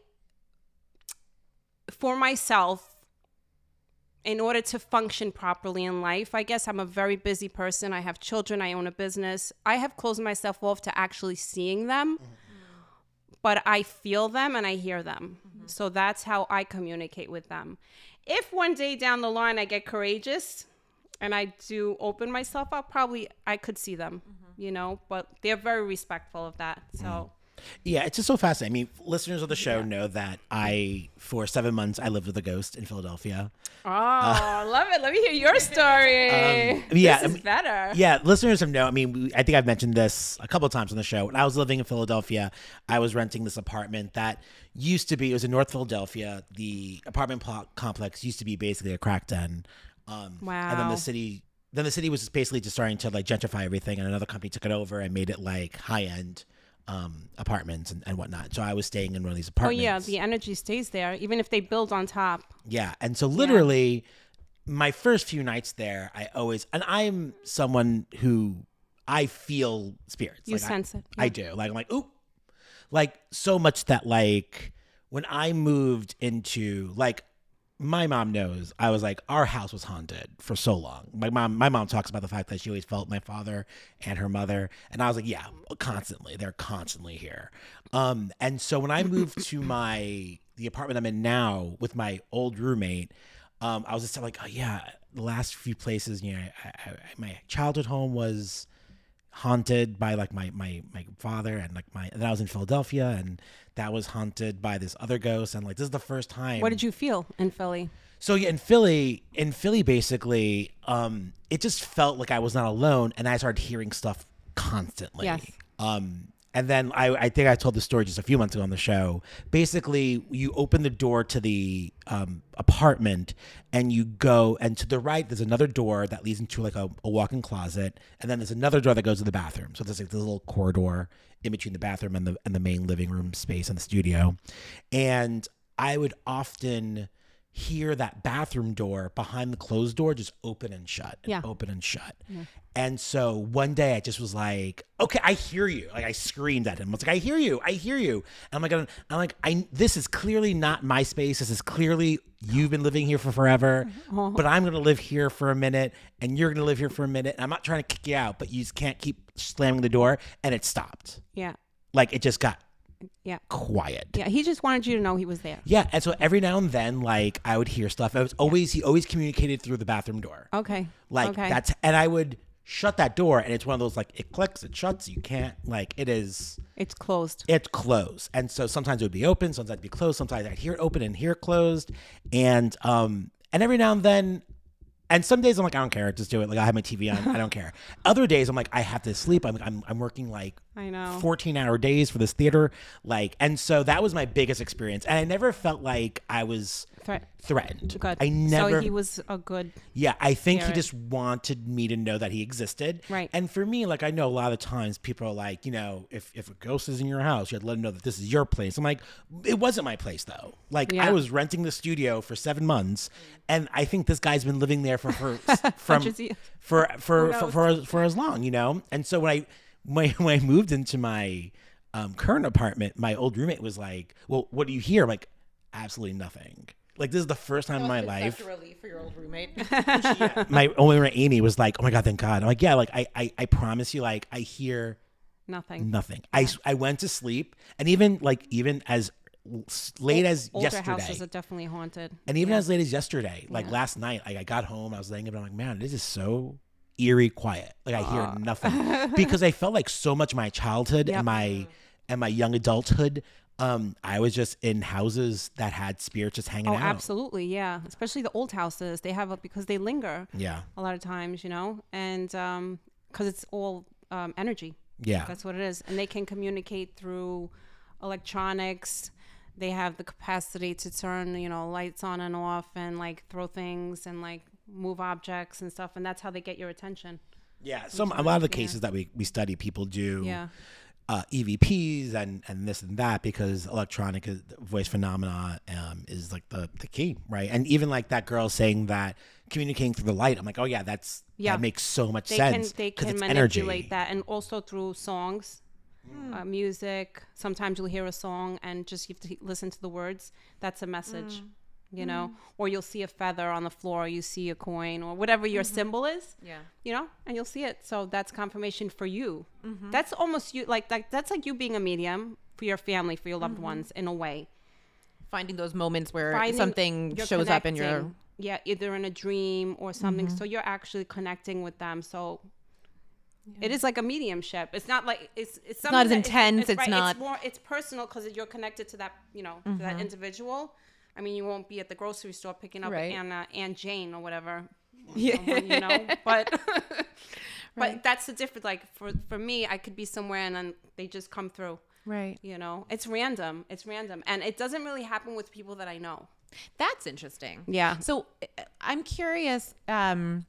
for myself, in order to function properly in life, I guess I'm a very busy person. I have children. I own a business. I have closed myself off to actually seeing them, but I feel them and I hear them. So that's how I communicate with them. If one day down the line I get courageous and I do open myself up, probably I could see them, you know, but they're very respectful of that. So. Yeah, it's just so fascinating. I mean, listeners of the show know that I, for seven months, I lived with a ghost in Philadelphia. Oh, I love it. Let me hear your story. Um, yeah, this is I mean, better. Yeah, listeners have know. I mean, we, I think I've mentioned this a couple of times on the show. When I was living in Philadelphia, I was renting this apartment that used to be, it was in North Philadelphia. The apartment pl- complex used to be basically a crack den. Um, And then Wow. the city, then the city was just basically just starting to like gentrify everything, and another company took it over and made it like high end um, apartments and, and whatnot. So I was staying in one of these Oh, apartments. yeah. The energy stays there, even if they build on top. Yeah. And so literally my first few nights there, I always, and I'm someone who I feel spirits. You like sense I, it. I do. Like I'm like, ooh, like so much that like when I moved into like my mom knows I was like our house was haunted for so long. My mom, my mom talks about the fact that she always felt my father and her mother, and I was like, yeah, constantly. They're constantly here. Um, and so when I moved to my the apartment I'm in now with my old roommate, um, I was just like, oh yeah, the last few places, you know, I, I, my childhood home was haunted by like my my my father, and like my and then I was in Philadelphia, and that was haunted by this other ghost, and like this is the first time. What did you feel in Philly? So yeah, in Philly, in Philly, basically, um, it just felt like I was not alone, and I started hearing stuff constantly. Yes. Um, and then I, I think I told the story just a few months ago on the show. Basically, you open the door to the um, apartment, and you go, and to the right, there's another door that leads into like a, a walk-in closet, and then there's another door that goes to the bathroom. So there's like this little corridor in between the bathroom and the and the main living room space and the studio. And I would often hear that bathroom door behind the closed door just open and shut, and Yeah. open and shut. And so one day I just was like, okay, I hear you. Like I screamed at him. I was like, I hear you. I hear you. And I'm like, I'm like, I, this is clearly not my space. This is clearly, you've been living here for forever, but I'm going to live here for a minute, and you're going to live here for a minute. And I'm not trying to kick you out, but you just can't keep slamming the door. And it stopped. Yeah. Like it just got Yeah. quiet. Yeah. He just wanted you to know he was there. Yeah, and so every now and then, like I would hear stuff. I was always he always communicated through the bathroom door. Okay. Like okay. that's, and I would shut that door, and it's one of those like it clicks, it shuts. You can't like it is. It's closed. It's closed, and so sometimes it would be open, sometimes it'd be closed. Sometimes I'd hear it open and hear it closed, and um and every now and then. And some days I'm like, I don't care, just do it. Like I have my T V on, I don't care. Other days I'm like, I have to sleep. I'm I'm I'm working like I know. fourteen hour days for this theater. Like, and so that was my biggest experience. And I never felt like I was Threat. threatened. Good. I never. So he was a good. Yeah, I think he Spirit. just wanted me to know that he existed. Right. And for me, like I know a lot of times people are like, you know, if, if a ghost is in your house, you have to let him know that this is your place. I'm like, it wasn't my place though. Like Yeah. I was renting the studio for seven months, and I think this guy's been living there for for from Hundreds of years. for for, Who for knows? for as, for as long, you know. And so when I when, when I moved into my um, current apartment, my old roommate was like, "Well, what do you hear?" I'm like, absolutely nothing. Like this is the first time in my life. Such a relief for your old roommate. My only roommate Amy was like, "Oh my god, thank God!" I'm like, "Yeah, like I, I, I promise you, like I hear Nothing. nothing. I, I went to sleep, and even like even as late as Older yesterday, houses are definitely haunted. and even as late as yesterday, like last night, like I got home, I was laying in bed, I'm like, man, this is so eerie quiet. Like I hear nothing because I felt like so much of my childhood Yep. and my and my young adulthood. Um, I was just in houses that had spirits just hanging Oh, out. absolutely. Yeah. Especially the old houses. They have a, because they linger Yeah, a lot of times, you know, and um, because it's all um, energy. yeah. That's what it is. And they can communicate through electronics. They have the capacity to turn, you know, lights on and off and like throw things and like move objects and stuff. And that's how they get your attention. Yeah, some a lot of the cases that we, we study, people do Yeah. uh, E V Ps and, and this and that because electronic is, voice phenomena um, is like the, the key, right? And even like that girl saying that communicating through the light, I'm like, oh yeah, that's Yeah. that makes so much They sense can they because can it's manipulate energy. that, and also through songs, uh, music. Sometimes you'll hear a song and just you have to he- listen to the words. That's a message, you know. Or you'll see a feather on the floor, or you see a coin, or whatever your symbol is. Yeah. You know, and you'll see it. So that's confirmation for you. That's almost you like like that's like you being a medium for your family, for your loved ones, in a way. Finding those moments where Finding- something you're shows up in your. connecting. Yeah, either in a dream or something. So you're actually connecting with them. So it is like a mediumship. It's not like it's it's, not as something that- intense, it's right, not- It's more. It's personal because you're connected to that. You know, to that individual. I mean, you won't be at the grocery store picking up Right. Anna, Aunt Jane or whatever. Yeah, you know, but but that's the difference. Like for for me, I could be somewhere and then they just come through. Right. You know, it's random. It's random, and it doesn't really happen with people that I know. That's interesting. Yeah. So uh, I'm curious. Um,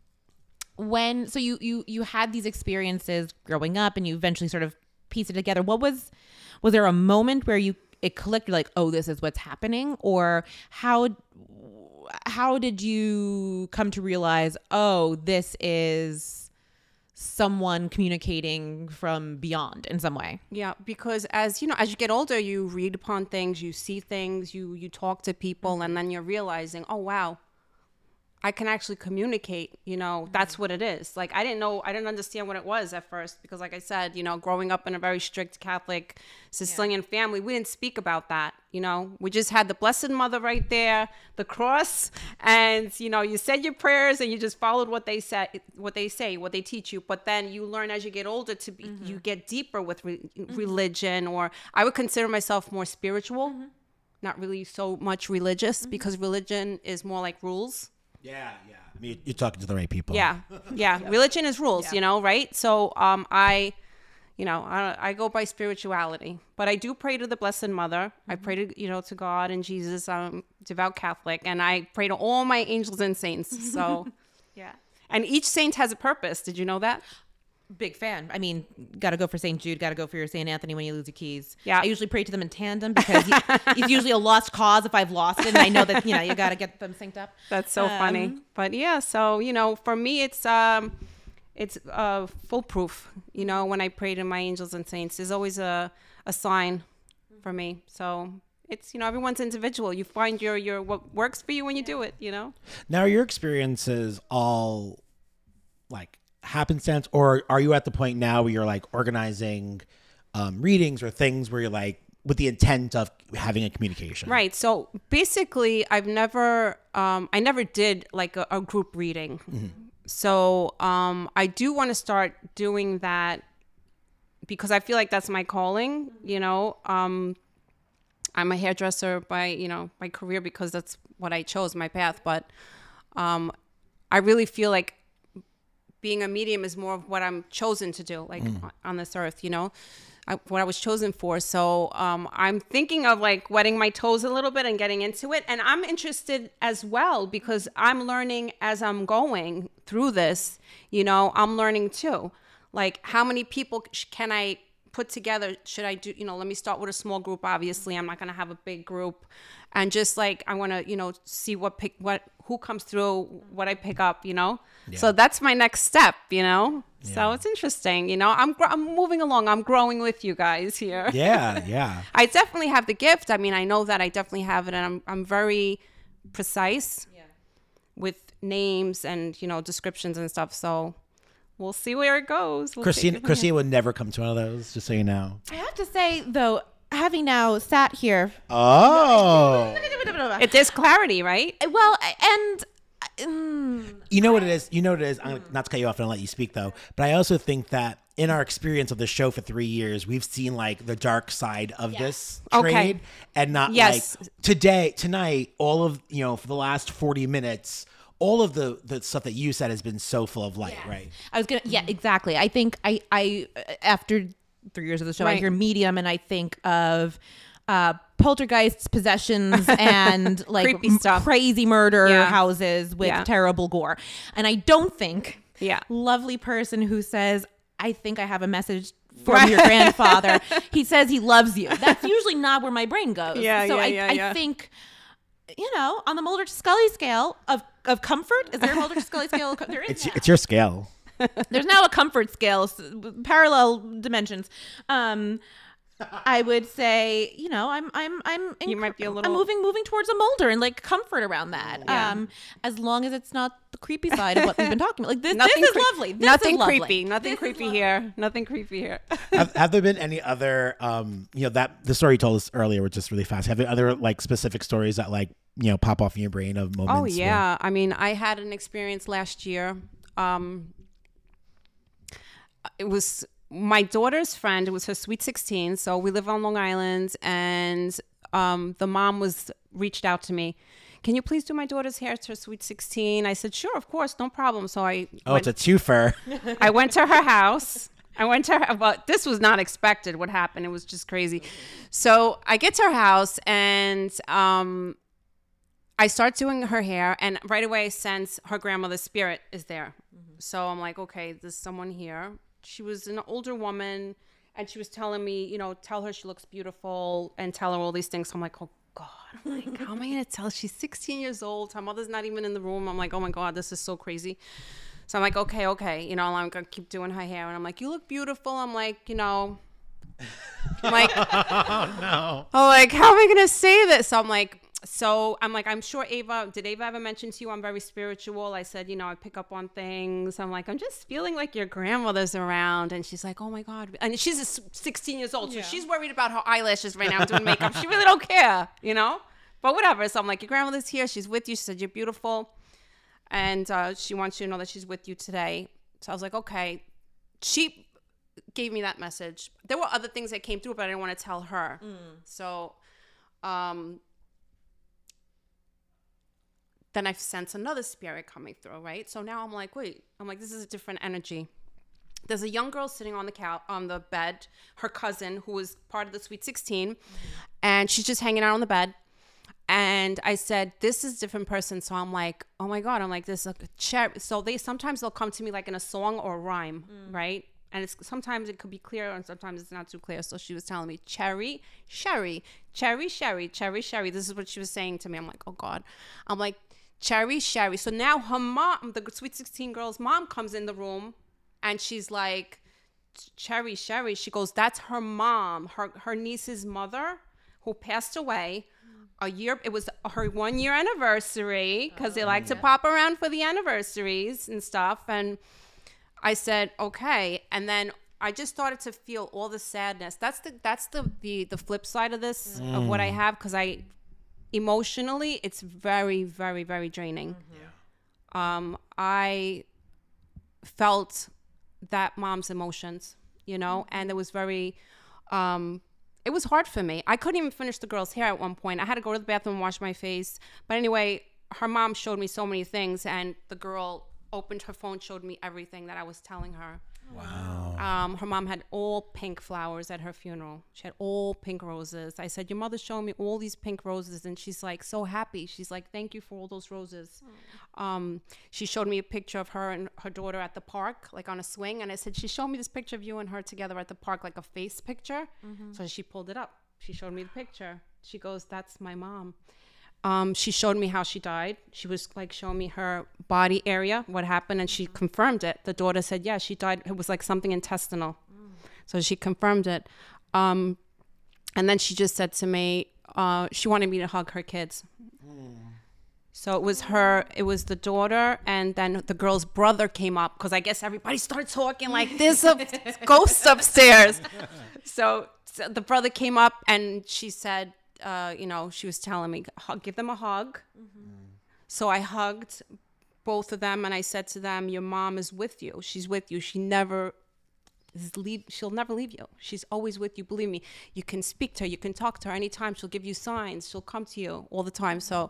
when so you you you had these experiences growing up, and you eventually sort of pieced it together. What was was there a moment where you it clicked? You're like, oh, this is what's happening, or how how did you come to realize, oh, this is someone communicating from beyond in some way? Yeah, because as you know, as you get older, you read upon things, you see things, you you talk to people, and then you're realizing, oh wow, I can actually communicate. You know, that's what it is. Like I didn't know, I didn't understand what it was at first because, like I said, you know, growing up in a very strict Catholic Sicilian yeah. family, we didn't speak about that. You know, we just had the Blessed Mother right there, the cross, and you know, you said your prayers and you just followed what they said, what they say, what they teach you. But then you learn as you get older to be, mm-hmm. you get deeper with re- mm-hmm. religion, or I would consider myself more spiritual, mm-hmm. not really so much religious, mm-hmm. because religion is more like rules. Yeah, yeah. I mean, you're talking to the right people. Yeah, yeah. Religion is rules, yeah. you know, right? So, um, I, you know, I, I go by spirituality, but I do pray to the Blessed Mother. Mm-hmm. I pray to, you know, to God and Jesus. I'm devout Catholic, and I pray to all my angels and saints. So, yeah. And each saint has a purpose. Did you know that? Big fan. I mean, got to go for Saint Jude, got to go for your Saint Anthony when you lose your keys. Yeah. I usually pray to them in tandem because he, it's usually a lost cause if I've lost it. And I know that, you know, you got to get them synced up. That's so um, funny. But yeah, so, you know, for me, it's, um, it's uh, foolproof. You know, when I pray to my angels and saints, there's always a, a sign for me. So it's, you know, everyone's individual. You find your, your, what works for you when you do it, you know? Now, are your experiences all like happenstance, or are you at the point now where you're like organizing um, readings or things where you're like with the intent of having a communication? Right. So basically, I've never, um, I never did like a, a group reading. Mm-hmm. So um, I do want to start doing that because I feel like that's my calling. You know, um, I'm a hairdresser by, you know, my career because that's what I chose, my path. But um, I really feel like being a medium is more of what I'm chosen to do, like mm. on this earth, you know, I, what I was chosen for. So um, I'm thinking of like wetting my toes a little bit and getting into it. And I'm interested as well because I'm learning as I'm going through this, you know, I'm learning too. Like how many people sh- can I put together? Should I do, you know, let me start with a small group. Obviously, I'm not going to have a big group. And just like, I want to, you know, see what pick, what, who comes through, what I pick up, you know? Yeah. So that's my next step, you know? Yeah. So it's interesting, you know, I'm, I'm moving along. I'm growing with you guys here. Yeah. Yeah. I definitely have the gift. I mean, I know that I definitely have it, and I'm, I'm very precise yeah. with names and, you know, descriptions and stuff. So we'll see where it goes. We'll Christina, Christina would never come to one of those, just so you know. I have to say, though, having now sat here. Oh. It is clarity, right? Well, and. Um, you know what it is? You know what it is? I'm not to cut you off and let you speak, though. But I also think that in our experience of the show for three years, we've seen like the dark side of yes. this trade, okay. and not yes. like today, tonight, all of, you know, for the last forty minutes, all of the, the stuff that you said has been so full of light, yeah. right? I was going to, yeah, exactly. I think I, I, after three years of the show, right. I hear medium and I think of uh, poltergeists, possessions, and like creepy stuff. Crazy murder yeah. houses with yeah. terrible gore. And I don't think yeah. lovely person who says, I think I have a message from right. your grandfather. He says he loves you. That's usually not where my brain goes. Yeah, so yeah, I, yeah, I yeah. think, you know, on the Mulder to Scully scale of, of comfort, is there a Mulder to Scully scale? There is it's, now. It's your scale. There's now a comfort scale, parallel dimensions. Um, I would say, you know, I'm, I'm, I'm, inc- you might be a little, I'm moving, moving towards a Mulder and like comfort around that. Yeah. Um, as long as it's not the creepy side of what we've been talking about. Like this, nothing this is cre- lovely. This nothing is lovely. creepy. Nothing this creepy here. Nothing creepy here. have, have there been any other, um, you know, that the story you told us earlier was just really fast. Have there other like specific stories that like, you know, pop off in your brain of moments? Oh yeah. Where- I mean, I had an experience last year. Um, it was my daughter's friend. It was her sweet sixteen. So we live on Long Island, and um, the mom was reached out to me. Can you please do my daughter's hair? It's her sweet sixteen. I said, sure, of course, no problem. So I oh, went, it's a twofer. I went to her house. I went to her, but this was not expected. What happened? It was just crazy. So I get to her house, and um, I start doing her hair, and right away I sense her grandmother's spirit is there. Mm-hmm. So I'm like, okay, there's someone here. She was an older woman, and she was telling me, you know, tell her she looks beautiful and tell her all these things. So I'm like, oh, God. I'm like, how am I going to tell? She's sixteen years old. Her mother's not even in the room. I'm like, oh my God, this is so crazy. So I'm like, okay, okay. You know, I'm going to keep doing her hair. And I'm like, you look beautiful. I'm like, you know, I'm like, Oh no. oh, like, how am I going to say this? So I'm like, so I'm like, I'm sure Ava, did Ava ever mention to you I'm very spiritual? I said, you know, I pick up on things. I'm like, I'm just feeling like your grandmother's around. And she's like, oh my God. And she's a s- sixteen years old. So Yeah. she's worried about her eyelashes right now doing makeup. She really don't care, you know? But whatever. So I'm like, your grandmother's here. She's with you. She said, you're beautiful. And uh, she wants you to know that she's with you today. So I was like, okay. She gave me that message. There were other things that came through, but I didn't want to tell her. Mm. So um, then I sense another spirit coming through, right? So now I'm like, wait. I'm like, this is a different energy. There's a young girl sitting on the couch, on the bed, her cousin, who was part of the Sweet sixteen, and she's just hanging out on the bed. And I said, this is a different person. So I'm like, oh my God. I'm like, this is a cherry. So they sometimes they'll come to me like in a song or a rhyme, right? And it's sometimes it could be clear and sometimes it's not too clear. So she was telling me, cherry, sherry, cherry, sherry, cherry, sherry. This is what she was saying to me. I'm like, oh God. I'm like, cherry, sherry. So now her mom, the Sweet sixteen girl's mom, comes in the room and she's like, cherry, sherry. She goes, that's her mom, her, her niece's mother who passed away. A year, it was her one year anniversary because they like to pop around for the anniversaries and stuff. And I said, okay. And then I just started to feel all the sadness. That's the that's the the, the flip side of this, of what I have, because I emotionally, it's very, very, very draining. Yeah. Um, I felt that mom's emotions, you know, and it was very um it was hard for me. I couldn't even finish the girl's hair at one point. I had to go to the bathroom and wash my face. But anyway, her mom showed me so many things, and the girl opened her phone, showed me everything that I was telling her. Wow. Um, her mom had all pink flowers at her funeral. She had all pink roses. I said, your mother showed me all these pink roses, and she's like so happy. She's like, thank you for all those roses. Um, she showed me a picture of her and her daughter at the park, like on a swing. And I said, she showed me this picture of you and her together at the park, like a face picture. Mm-hmm. So she pulled it up. She showed me the picture. She goes, that's my mom. Um, she showed me how she died. She was like showing me her body area, what happened, and she confirmed it. The daughter said, yeah, she died. It was like something intestinal. Mm. So she confirmed it. Um, and then she just said to me, uh, she wanted me to hug her kids. Mm. So it was her, it was the daughter, and then the girl's brother came up, because I guess everybody started talking like, there's a ghost upstairs. So, so the brother came up and she said, Uh, you know, she was telling me, hug, give them a hug. Mm-hmm. So I hugged both of them and I said to them, your mom is with you. She's with you. She never is leave. She'll never leave you. She's always with you. Believe me, you can speak to her. You can talk to her anytime. She'll give you signs. She'll come to you all the time. So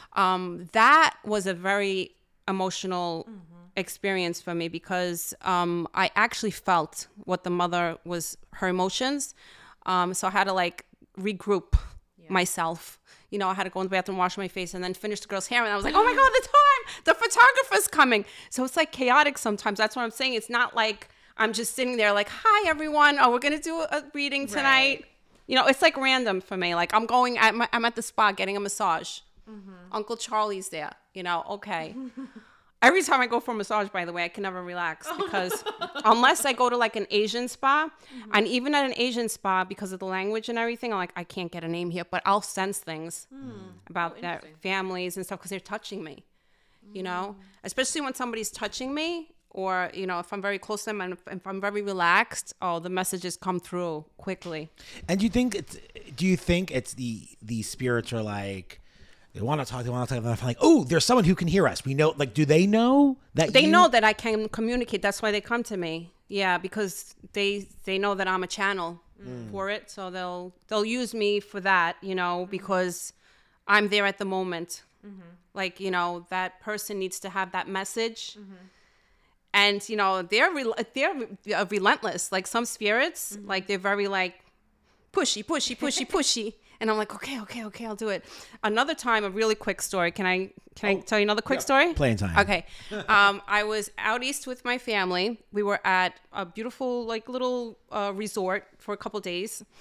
um, that was a very emotional mm-hmm. experience for me, because um, I actually felt what the mother was, her emotions. Um, so I had to like regroup myself. You know, I had to go in the bathroom, wash my face, and then finish the girl's hair. And I was like, oh my God, the time, the photographer's coming. So it's like chaotic sometimes. That's what I'm saying. It's not like I'm just sitting there like, hi, everyone. Oh, we're going to do a reading tonight. Right. You know, it's like random for me. Like I'm going, I'm, I'm at the spa getting a massage. Mm-hmm. Uncle Charlie's there, you know, okay. Every time I go for a massage, by the way, I can never relax, because unless I go to like an Asian spa, mm-hmm. and even at an Asian spa, because of the language and everything, I'm like, I can't get a name here, but I'll sense things mm. about oh, their families and stuff, because they're touching me, mm. you know, especially when somebody's touching me, or, you know, if I'm very close to them and if, if I'm very relaxed, oh, the messages come through quickly. And do you think it's, do you think it's the, the spirits are like, they want to talk, they want to talk, and I'm like, oh, there's someone who can hear us. We know, like, do they know that They you... know that I can communicate. That's why they come to me. Yeah, because they they know that I'm a channel mm. for it. So they'll they'll use me for that, you know, mm-hmm. because I'm there at the moment. Mm-hmm. Like, you know, that person needs to have that message. Mm-hmm. And, you know, they're, re- they're re- relentless. Like some spirits, mm-hmm. like they're very like pushy, pushy, pushy, pushy. And I'm like, okay, okay, okay, I'll do it. Another time, a really quick story. Can I can oh, I tell you another quick yeah. story? Playing time. Okay. um, I was out east with my family. We were at a beautiful, like, little uh, resort for a couple days.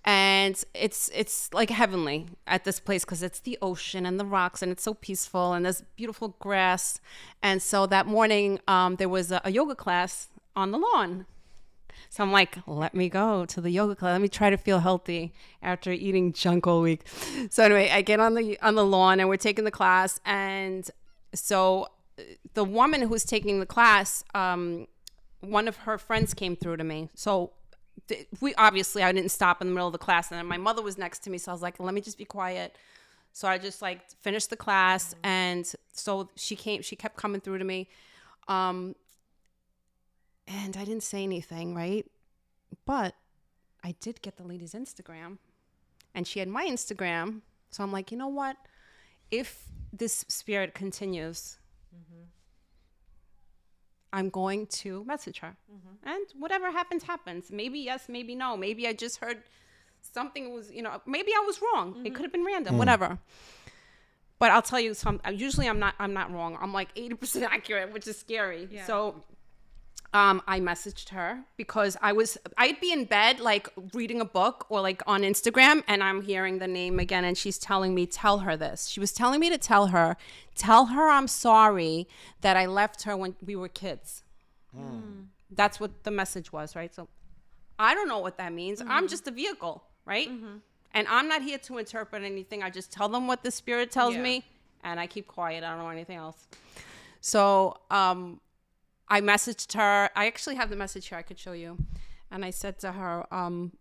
and it's it's like heavenly at this place because it's the ocean and the rocks and it's so peaceful and there's beautiful grass. And so that morning um, there was a, a yoga class on the lawn. So I'm like, let me go to the yoga class. Let me try to feel healthy after eating junk all week. So anyway, I get on the on the lawn and we're taking the class. And so the woman who's taking the class, um, one of her friends came through to me. So th- we obviously, I didn't stop in the middle of the class. And then my mother was next to me. So I was like, let me just be quiet. So I just like finished the class. And so she came, she kept coming through to me. Um, And I didn't say anything, right? But I did get the lady's Instagram. And she had my Instagram. So I'm like, you know what? If this spirit continues, mm-hmm. I'm going to message her. Mm-hmm. And whatever happens, happens. Maybe yes, maybe no. Maybe I just heard something was, you know, maybe I was wrong. Mm-hmm. It could have been random, mm. whatever. But I'll tell you some, usually I'm not, I'm not wrong. I'm like eighty percent accurate, which is scary. Yeah. So Um, I messaged her because I was, I'd be in bed, like reading a book or like on Instagram, and I'm hearing the name again. And she's telling me, tell her this. She was telling me to tell her, tell her I'm sorry that I left her when we were kids. Mm. That's what the message was, right? So I don't know what that means. Mm-hmm. I'm just a vehicle, right? Mm-hmm. And I'm not here to interpret anything. I just tell them what the spirit tells yeah. me, and I keep quiet. I don't know anything else. So, um, I messaged her. I actually have the message here. I could show you. And I said to her, um,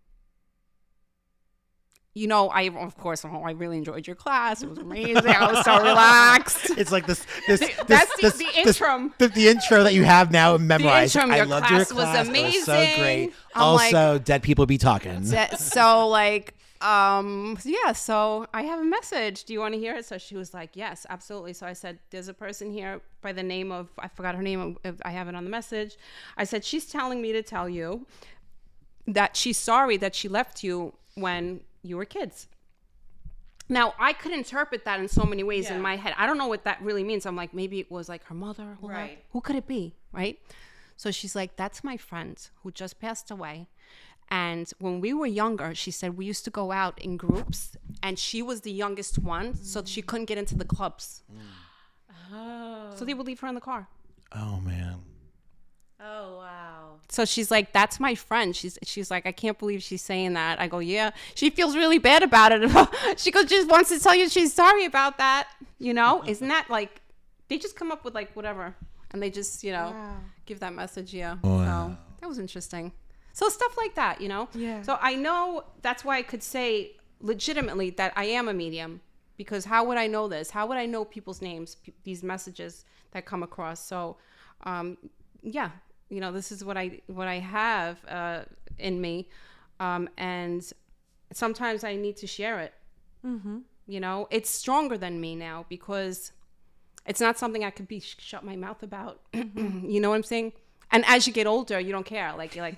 you know, I, of course, oh, I really enjoyed your class. It was amazing. I was so relaxed. It's like this, this, this That's this, the, the this, intro. The, the intro that you have now memorized. The intro, I your loved class your class. was amazing. It was so great. I'm also, like, dead people be talking. So, like, um, yeah, so I have a message. Do you want to hear it? So she was like, yes, absolutely. So I said, there's a person here by the name of, I forgot her name. I have it on the message. I said, she's telling me to tell you that she's sorry that she left you when you were kids. Now, I could interpret that in so many ways yeah. in my head. I don't know what that really means. I'm like, maybe it was like her mother. Who right. left. Who could it be? Right? So she's like, that's my friend who just passed away. And when we were younger, she said we used to go out in groups, and she was the youngest one, mm. so she couldn't get into the clubs. Mm. Oh. So they would leave her in the car. Oh, man. Oh, wow. So she's like, that's my friend. She's she's like, I can't believe she's saying that. I go, yeah. She feels really bad about it. She goes, just wants to tell you she's sorry about that. You know? Isn't that like, they just come up with like whatever. And they just, you know, wow. give that message. Yeah. Wow. So that was interesting. So stuff like that, you know? Yeah. So I know that's why I could say legitimately that I am a medium, because how would I know this? How would I know people's names, p- these messages that come across? So, um, yeah, you know, this is what I what I have uh, in me, um, and sometimes I need to share it. Mm-hmm. You know, it's stronger than me now because it's not something I could be sh- shut my mouth about. You know what I'm saying? And as you get older, you don't care. Like you're like.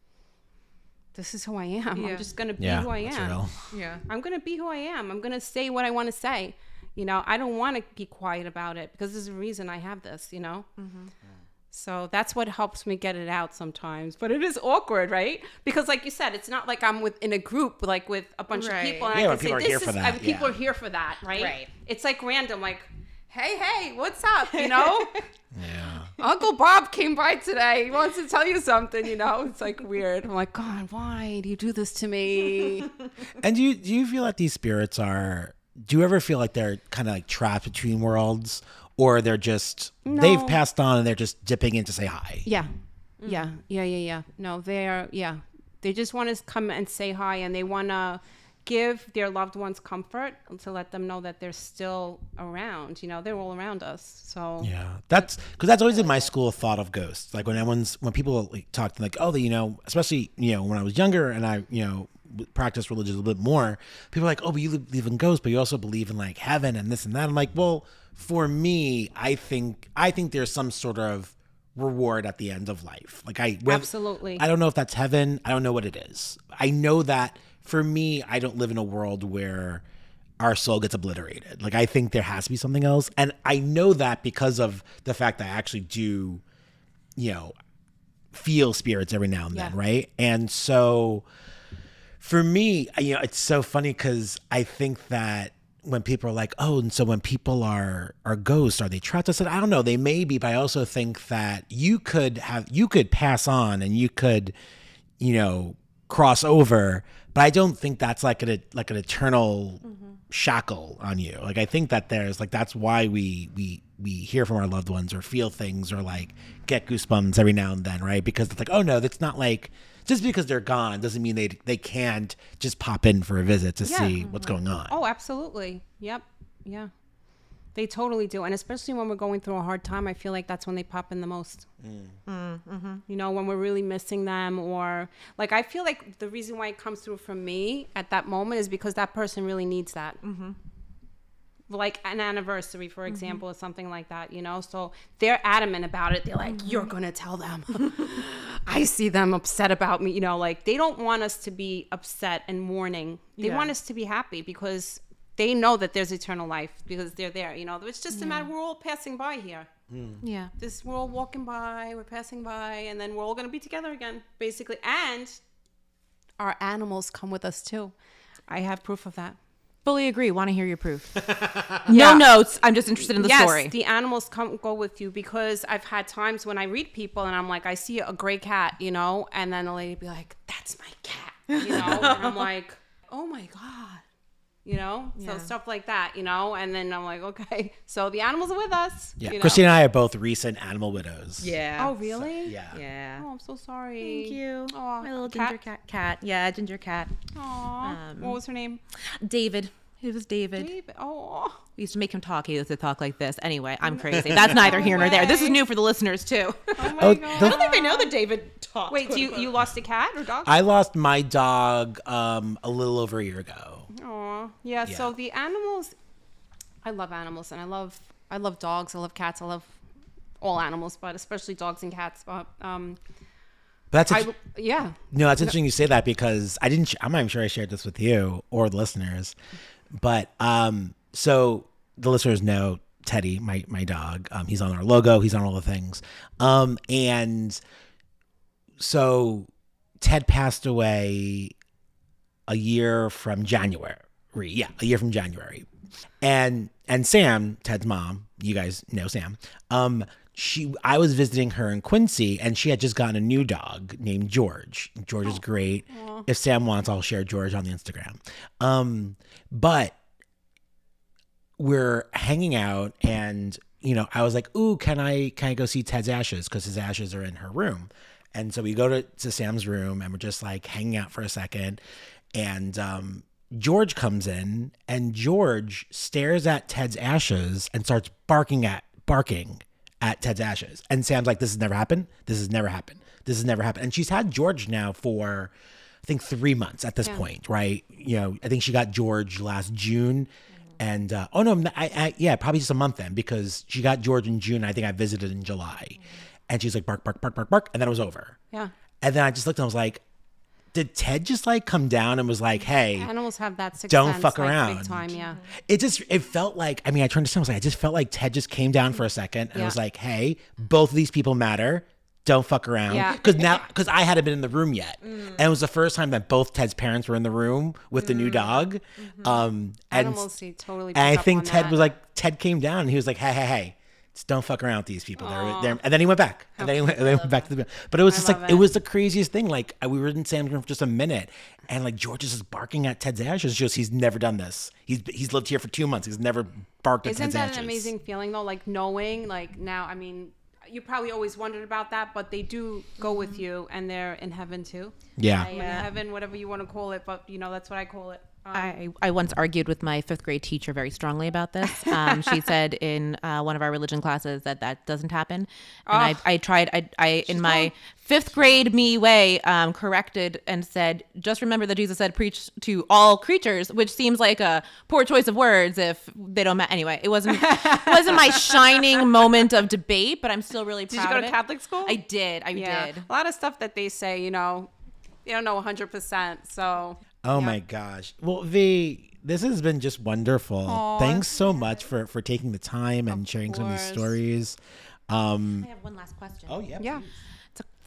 This is who I am. Yeah. I'm just going to be yeah, who I am. Yeah. I'm going to be who I am. I'm going to say what I want to say. You know, I don't want to be quiet about it because there's a reason I have this, you know? Mm-hmm. Yeah. So that's what helps me get it out sometimes. But it is awkward, right? Because like you said, it's not like I'm with in a group like with a bunch right. of people. And yeah, I can say, this is, I mean, people yeah. are here for that, right? Right. It's like random, like, hey, hey, what's up, you know? Yeah. Uncle Bob came by today. He wants to tell you something, you know? It's like weird. I'm like, God, why do you do this to me? And do you, do you feel like these spirits are, do you ever feel like they're kind of like trapped between worlds, or they're just, no. they've passed on and they're just dipping in to say hi? Yeah. Yeah. Yeah. Yeah. Yeah. No, they're, yeah. They just want to come and say hi, and they want to give their loved ones comfort to let them know that they're still around. You know, they're all around us. So yeah, that's because that's always in my school of thought of ghosts. Like when everyone's when people like, talk to like, oh, you know, especially you know when I was younger and I you know practiced religion a little bit more, people are like, oh, but you believe in ghosts, but you also believe in like heaven and this and that. I'm like, well, for me, I think I think there's some sort of reward at the end of life. Like I absolutely, I don't know if that's heaven. I don't know what it is. I know that. For me, I don't live in a world where our soul gets obliterated. Like, I think there has to be something else. And I know that because of the fact that I actually do, you know, feel spirits every now and then, yeah. right? And so For me, you know, it's so funny because I think that when people are like, oh, and so when people are are ghosts, are they trapped? I said, I don't know, they may be, but I also think that you could have, you could pass on and you could, you know, cross over, but I don't think that's like an like an eternal mm-hmm. shackle on you. Like I think that there's like that's why we we we hear from our loved ones or feel things or like get goosebumps every now and then, right? Because it's like, oh no, that's not like. Just because they're gone doesn't mean they they can't just pop in for a visit to Yeah. see what's going on. Oh, absolutely. Yep. Yeah. They totally do. And especially when we're going through a hard time, I feel like that's when they pop in the most. Mm. Mm-hmm. You know, when we're really missing them or like, I feel like the reason why it comes through for me at that moment is because that person really needs that. Mm-hmm. Like an anniversary, for example, mm-hmm. or something like that, you know? So they're adamant about it. They're like, mm-hmm. you're going to tell them. I see them upset about me, you know, like they don't want us to be upset and mourning. They Yeah. want us to be happy because they know that there's eternal life because they're there, you know? It's just a matter, we're all passing by here. Mm. Yeah. This, we're all walking by, we're passing by, and then we're all going to be together again, basically. And our animals come with us too. I have proof of that. Fully agree. Want to hear your proof. Yeah. No notes. I'm just interested in the yes, story. the animals come go with you because I've had times when I read people and I'm like, I see a gray cat, you know, and then the lady be like, that's my cat, you know, and I'm like, oh my God, you know, Yeah. so stuff like that, you know, and then I'm like, okay, so the animals are with us. Yeah, you know? Christine and I are both recent animal widows. Yeah. Oh, really? Yeah. Yeah. Oh, I'm so sorry. Thank you. Aw, My little cat? ginger cat. Cat. Yeah, ginger cat. Aw. Um, What was her name? David. It was David. David. Oh. We used to make him talk. He used to talk like this. Anyway, I'm crazy. That's neither here nor there. This is new for the listeners too. Oh my Oh, God. the- I don't think they know that David talks. Wait, do you, you lost a cat or dog? I lost my dog um, a little over a year ago. Aw, yeah, Yeah. so the animals, I love animals and I love I love dogs, I love cats, I love all animals, but especially dogs and cats. But um, But that's I int- yeah, no, that's interesting you say that because I didn't. Sh- I'm not even sure I shared this with you or the listeners, but um, so the listeners know Teddy, my my dog. Um, he's on our logo. He's on all the things. Um, and so Ted passed away a year from January. Yeah, a year from January. And and Sam, Ted's mom, you guys know Sam. Um, she I was visiting her in Quincy, and she had just gotten a new dog named George. George is great. If Sam wants, I'll share George on the Instagram. Um, but we're hanging out, and you know, I was like, "Ooh, can I can I go see Ted's ashes?" Because his ashes are in her room. And so we go to, to Sam's room, and we're just like hanging out for a second, and um, George comes in, and George stares at Ted's ashes and starts barking at barking at Ted's ashes. And Sam's like, "This has never happened. This has never happened. This has never happened." And she's had George now for, I think, three months at this Yeah. point, right? You know, I think she got George last June. And, uh, oh no, I, I, yeah, probably just a month then, because she got George in June. I think I visited in July. And she's like, bark, bark, bark, bark, bark. And then it was over. yeah. And then I just looked and I was like, did Ted just like come down and was like, hey, Animals have that sixth don't sense, fuck like, around. big time, yeah. It just, it felt like, I mean, I turned to Sam, I was like, I just felt like Ted just came down for a second and Yeah. was like, hey, both of these people matter. Don't fuck around. Yeah. Because now, because I hadn't been in the room yet. And it was the first time that both Ted's parents were in the room with the new dog. Um, and, Animals, they totally. and I pick up think on Ted that. was like, Ted came down and he was like, hey, hey, hey. Just don't fuck around with these people. They're, they're, and then he went back. And then he went, and then he went back to the. But it was I just like love it. it. was the craziest thing. Like I- we were in Sam's room for just a minute, and like George is just barking at Ted's ashes. Just he's never done this. He's he's lived here for two months. He's never barked at Isn't Ted's that ashes. an amazing feeling though? Like knowing, like now, I mean, you probably always wondered about that, but they do go with you, and they're in heaven too. Yeah. In heaven, whatever you want to call it, but you know that's what I call it. Um, I, I once argued with my fifth grade teacher very strongly about this. Um, she said in uh, one of our religion classes that that doesn't happen. And I, I tried, I, I in my fifth grade me way, um, corrected and said, just remember that Jesus said, preach to all creatures, which seems like a poor choice of words if they don't matter. Anyway, it wasn't, it wasn't my shining moment of debate, but I'm still really did proud you go of to it. Catholic school? I did. I yeah. did. A lot of stuff that they say, you know, they don't know one hundred percent. So Oh yeah. my gosh. Well, V, this has been just wonderful. Aw, Thanks so much for for taking the time and sharing some of these course. stories. Um, I have one last question. oh yeah. yeah. please. It's a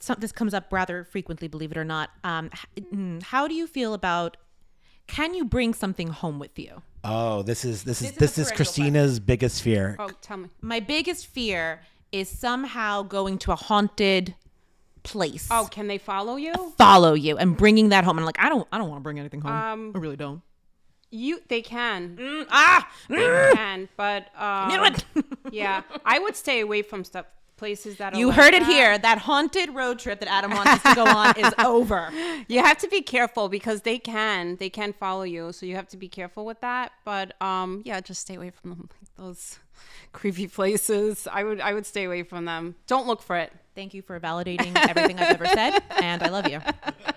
some, this comes up rather frequently, believe it or not. Um, h- mm, how do you feel about, can you bring something home with you? Oh, this is this is is this a is perennial Christina's biggest fear. Oh, tell me. My biggest fear is somehow going to a haunted place. Oh, can they follow you? Follow you and bringing that home. And I'm like, I don't, I don't want to bring anything home. Um, I really don't. You, they can, Mm, ah, they can, but um, knew it. yeah, I would stay away from stuff places that are You like heard it that. here. That haunted road trip that Adam wants us to go on is over. You have to be careful because they can, they can follow you, so you have to be careful with that. But um, yeah, just stay away from them. Those creepy places. I would, I would stay away from them. Don't look for it. Thank you for validating everything I've ever said, and I love you.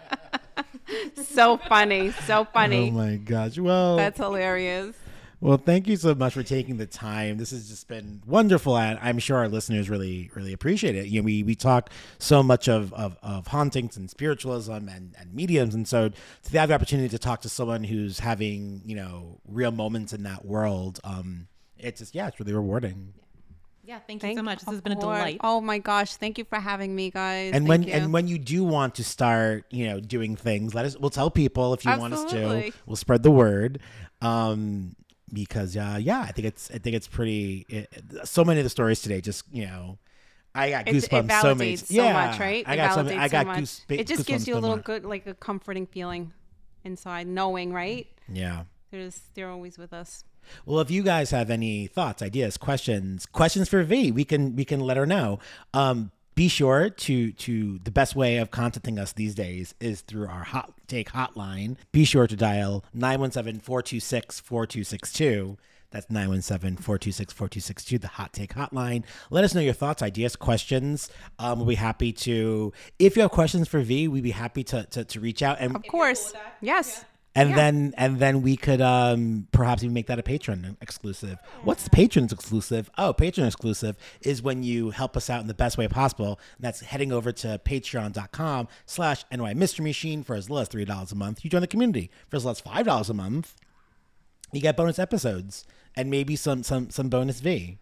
So funny, so funny. Oh my gosh. Well, That's hilarious. well, thank you so much for taking the time. This has just been wonderful, and I'm sure our listeners really, really appreciate it. You know, we we talk so much of of, of hauntings and spiritualism and, and mediums, and so to have the opportunity to talk to someone who's having, you know, real moments in that world, um, it's just yeah, it's really rewarding. Yeah, thank you Thank so much. This has of been a course. delight. Oh my gosh, thank you for having me, guys. And Thank when you. and when you do want to start, you know, doing things, let us. We'll tell people if you want us Absolutely. to. We'll spread the word, um, because uh, yeah, I think it's I think it's pretty. It, so many of the stories today, just you know, I got It- goosebumps. it validates so many, so yeah, much, right? I It got some. validates I got so much. goose. It just gives goosebumps you a so little much. good, like a comforting feeling inside, knowing, right? Yeah. There's, they're always with us. Well, if you guys have any thoughts, ideas, questions, questions for V, we can we can let her know. Um, be sure to to the best way of contacting us these days is through our hot take hotline. Be sure to dial nine one seven, four two six, four two six two. That's nine one seven, four two six, four two six two, the Hot Take Hotline. Let us know your thoughts, ideas, questions. Um, we'll be happy to, if you have questions for V, we'd be happy to to, to reach out. And Of course. Yes. and Yeah. then and then we could um perhaps even make that a patron exclusive. What's the patrons exclusive? Oh, patron exclusive is when you help us out in the best way possible. And that's heading over to patreon.com slash NY Mystery Machine for as little as three dollars a month. You join the community for as little as five dollars a month. You get bonus episodes and maybe some some some bonus V.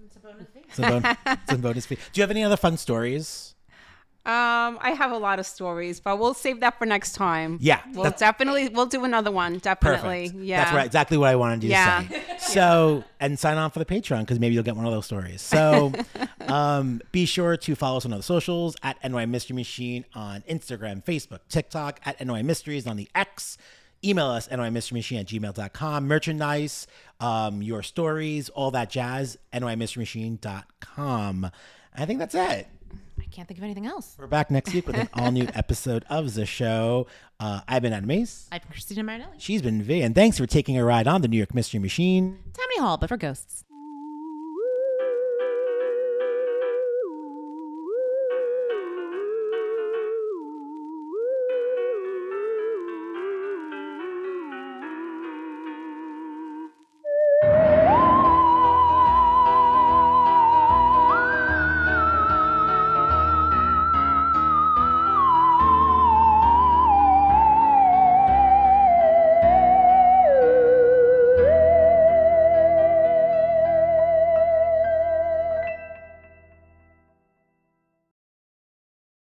Some, bon- some bonus V. Do you have any other fun stories? Um, I have a lot of stories, but we'll save that for next time. Yeah, We'll that's- definitely, we'll do another one. Definitely. Perfect. Yeah. That's right. Exactly what I wanted you Yeah. to say. So, and sign on for the Patreon because maybe you'll get one of those stories. So, um, be sure to follow us on all the socials at N Y Mystery Machine on Instagram, Facebook, TikTok, at N Y Mysteries on the X. Email us, N Y Mystery Machine at gmail dot com. Merchandise, um, your stories, all that jazz, N Y Mystery Machine dot com. I think that's it. I can't think of anything else. We're back next week with an all new episode of the show. Uh, I've been Adam Mace. I've been Christina Marinelli. She's been V. And thanks for taking a ride on the New York Mystery Machine. Tammany Hall, but for ghosts.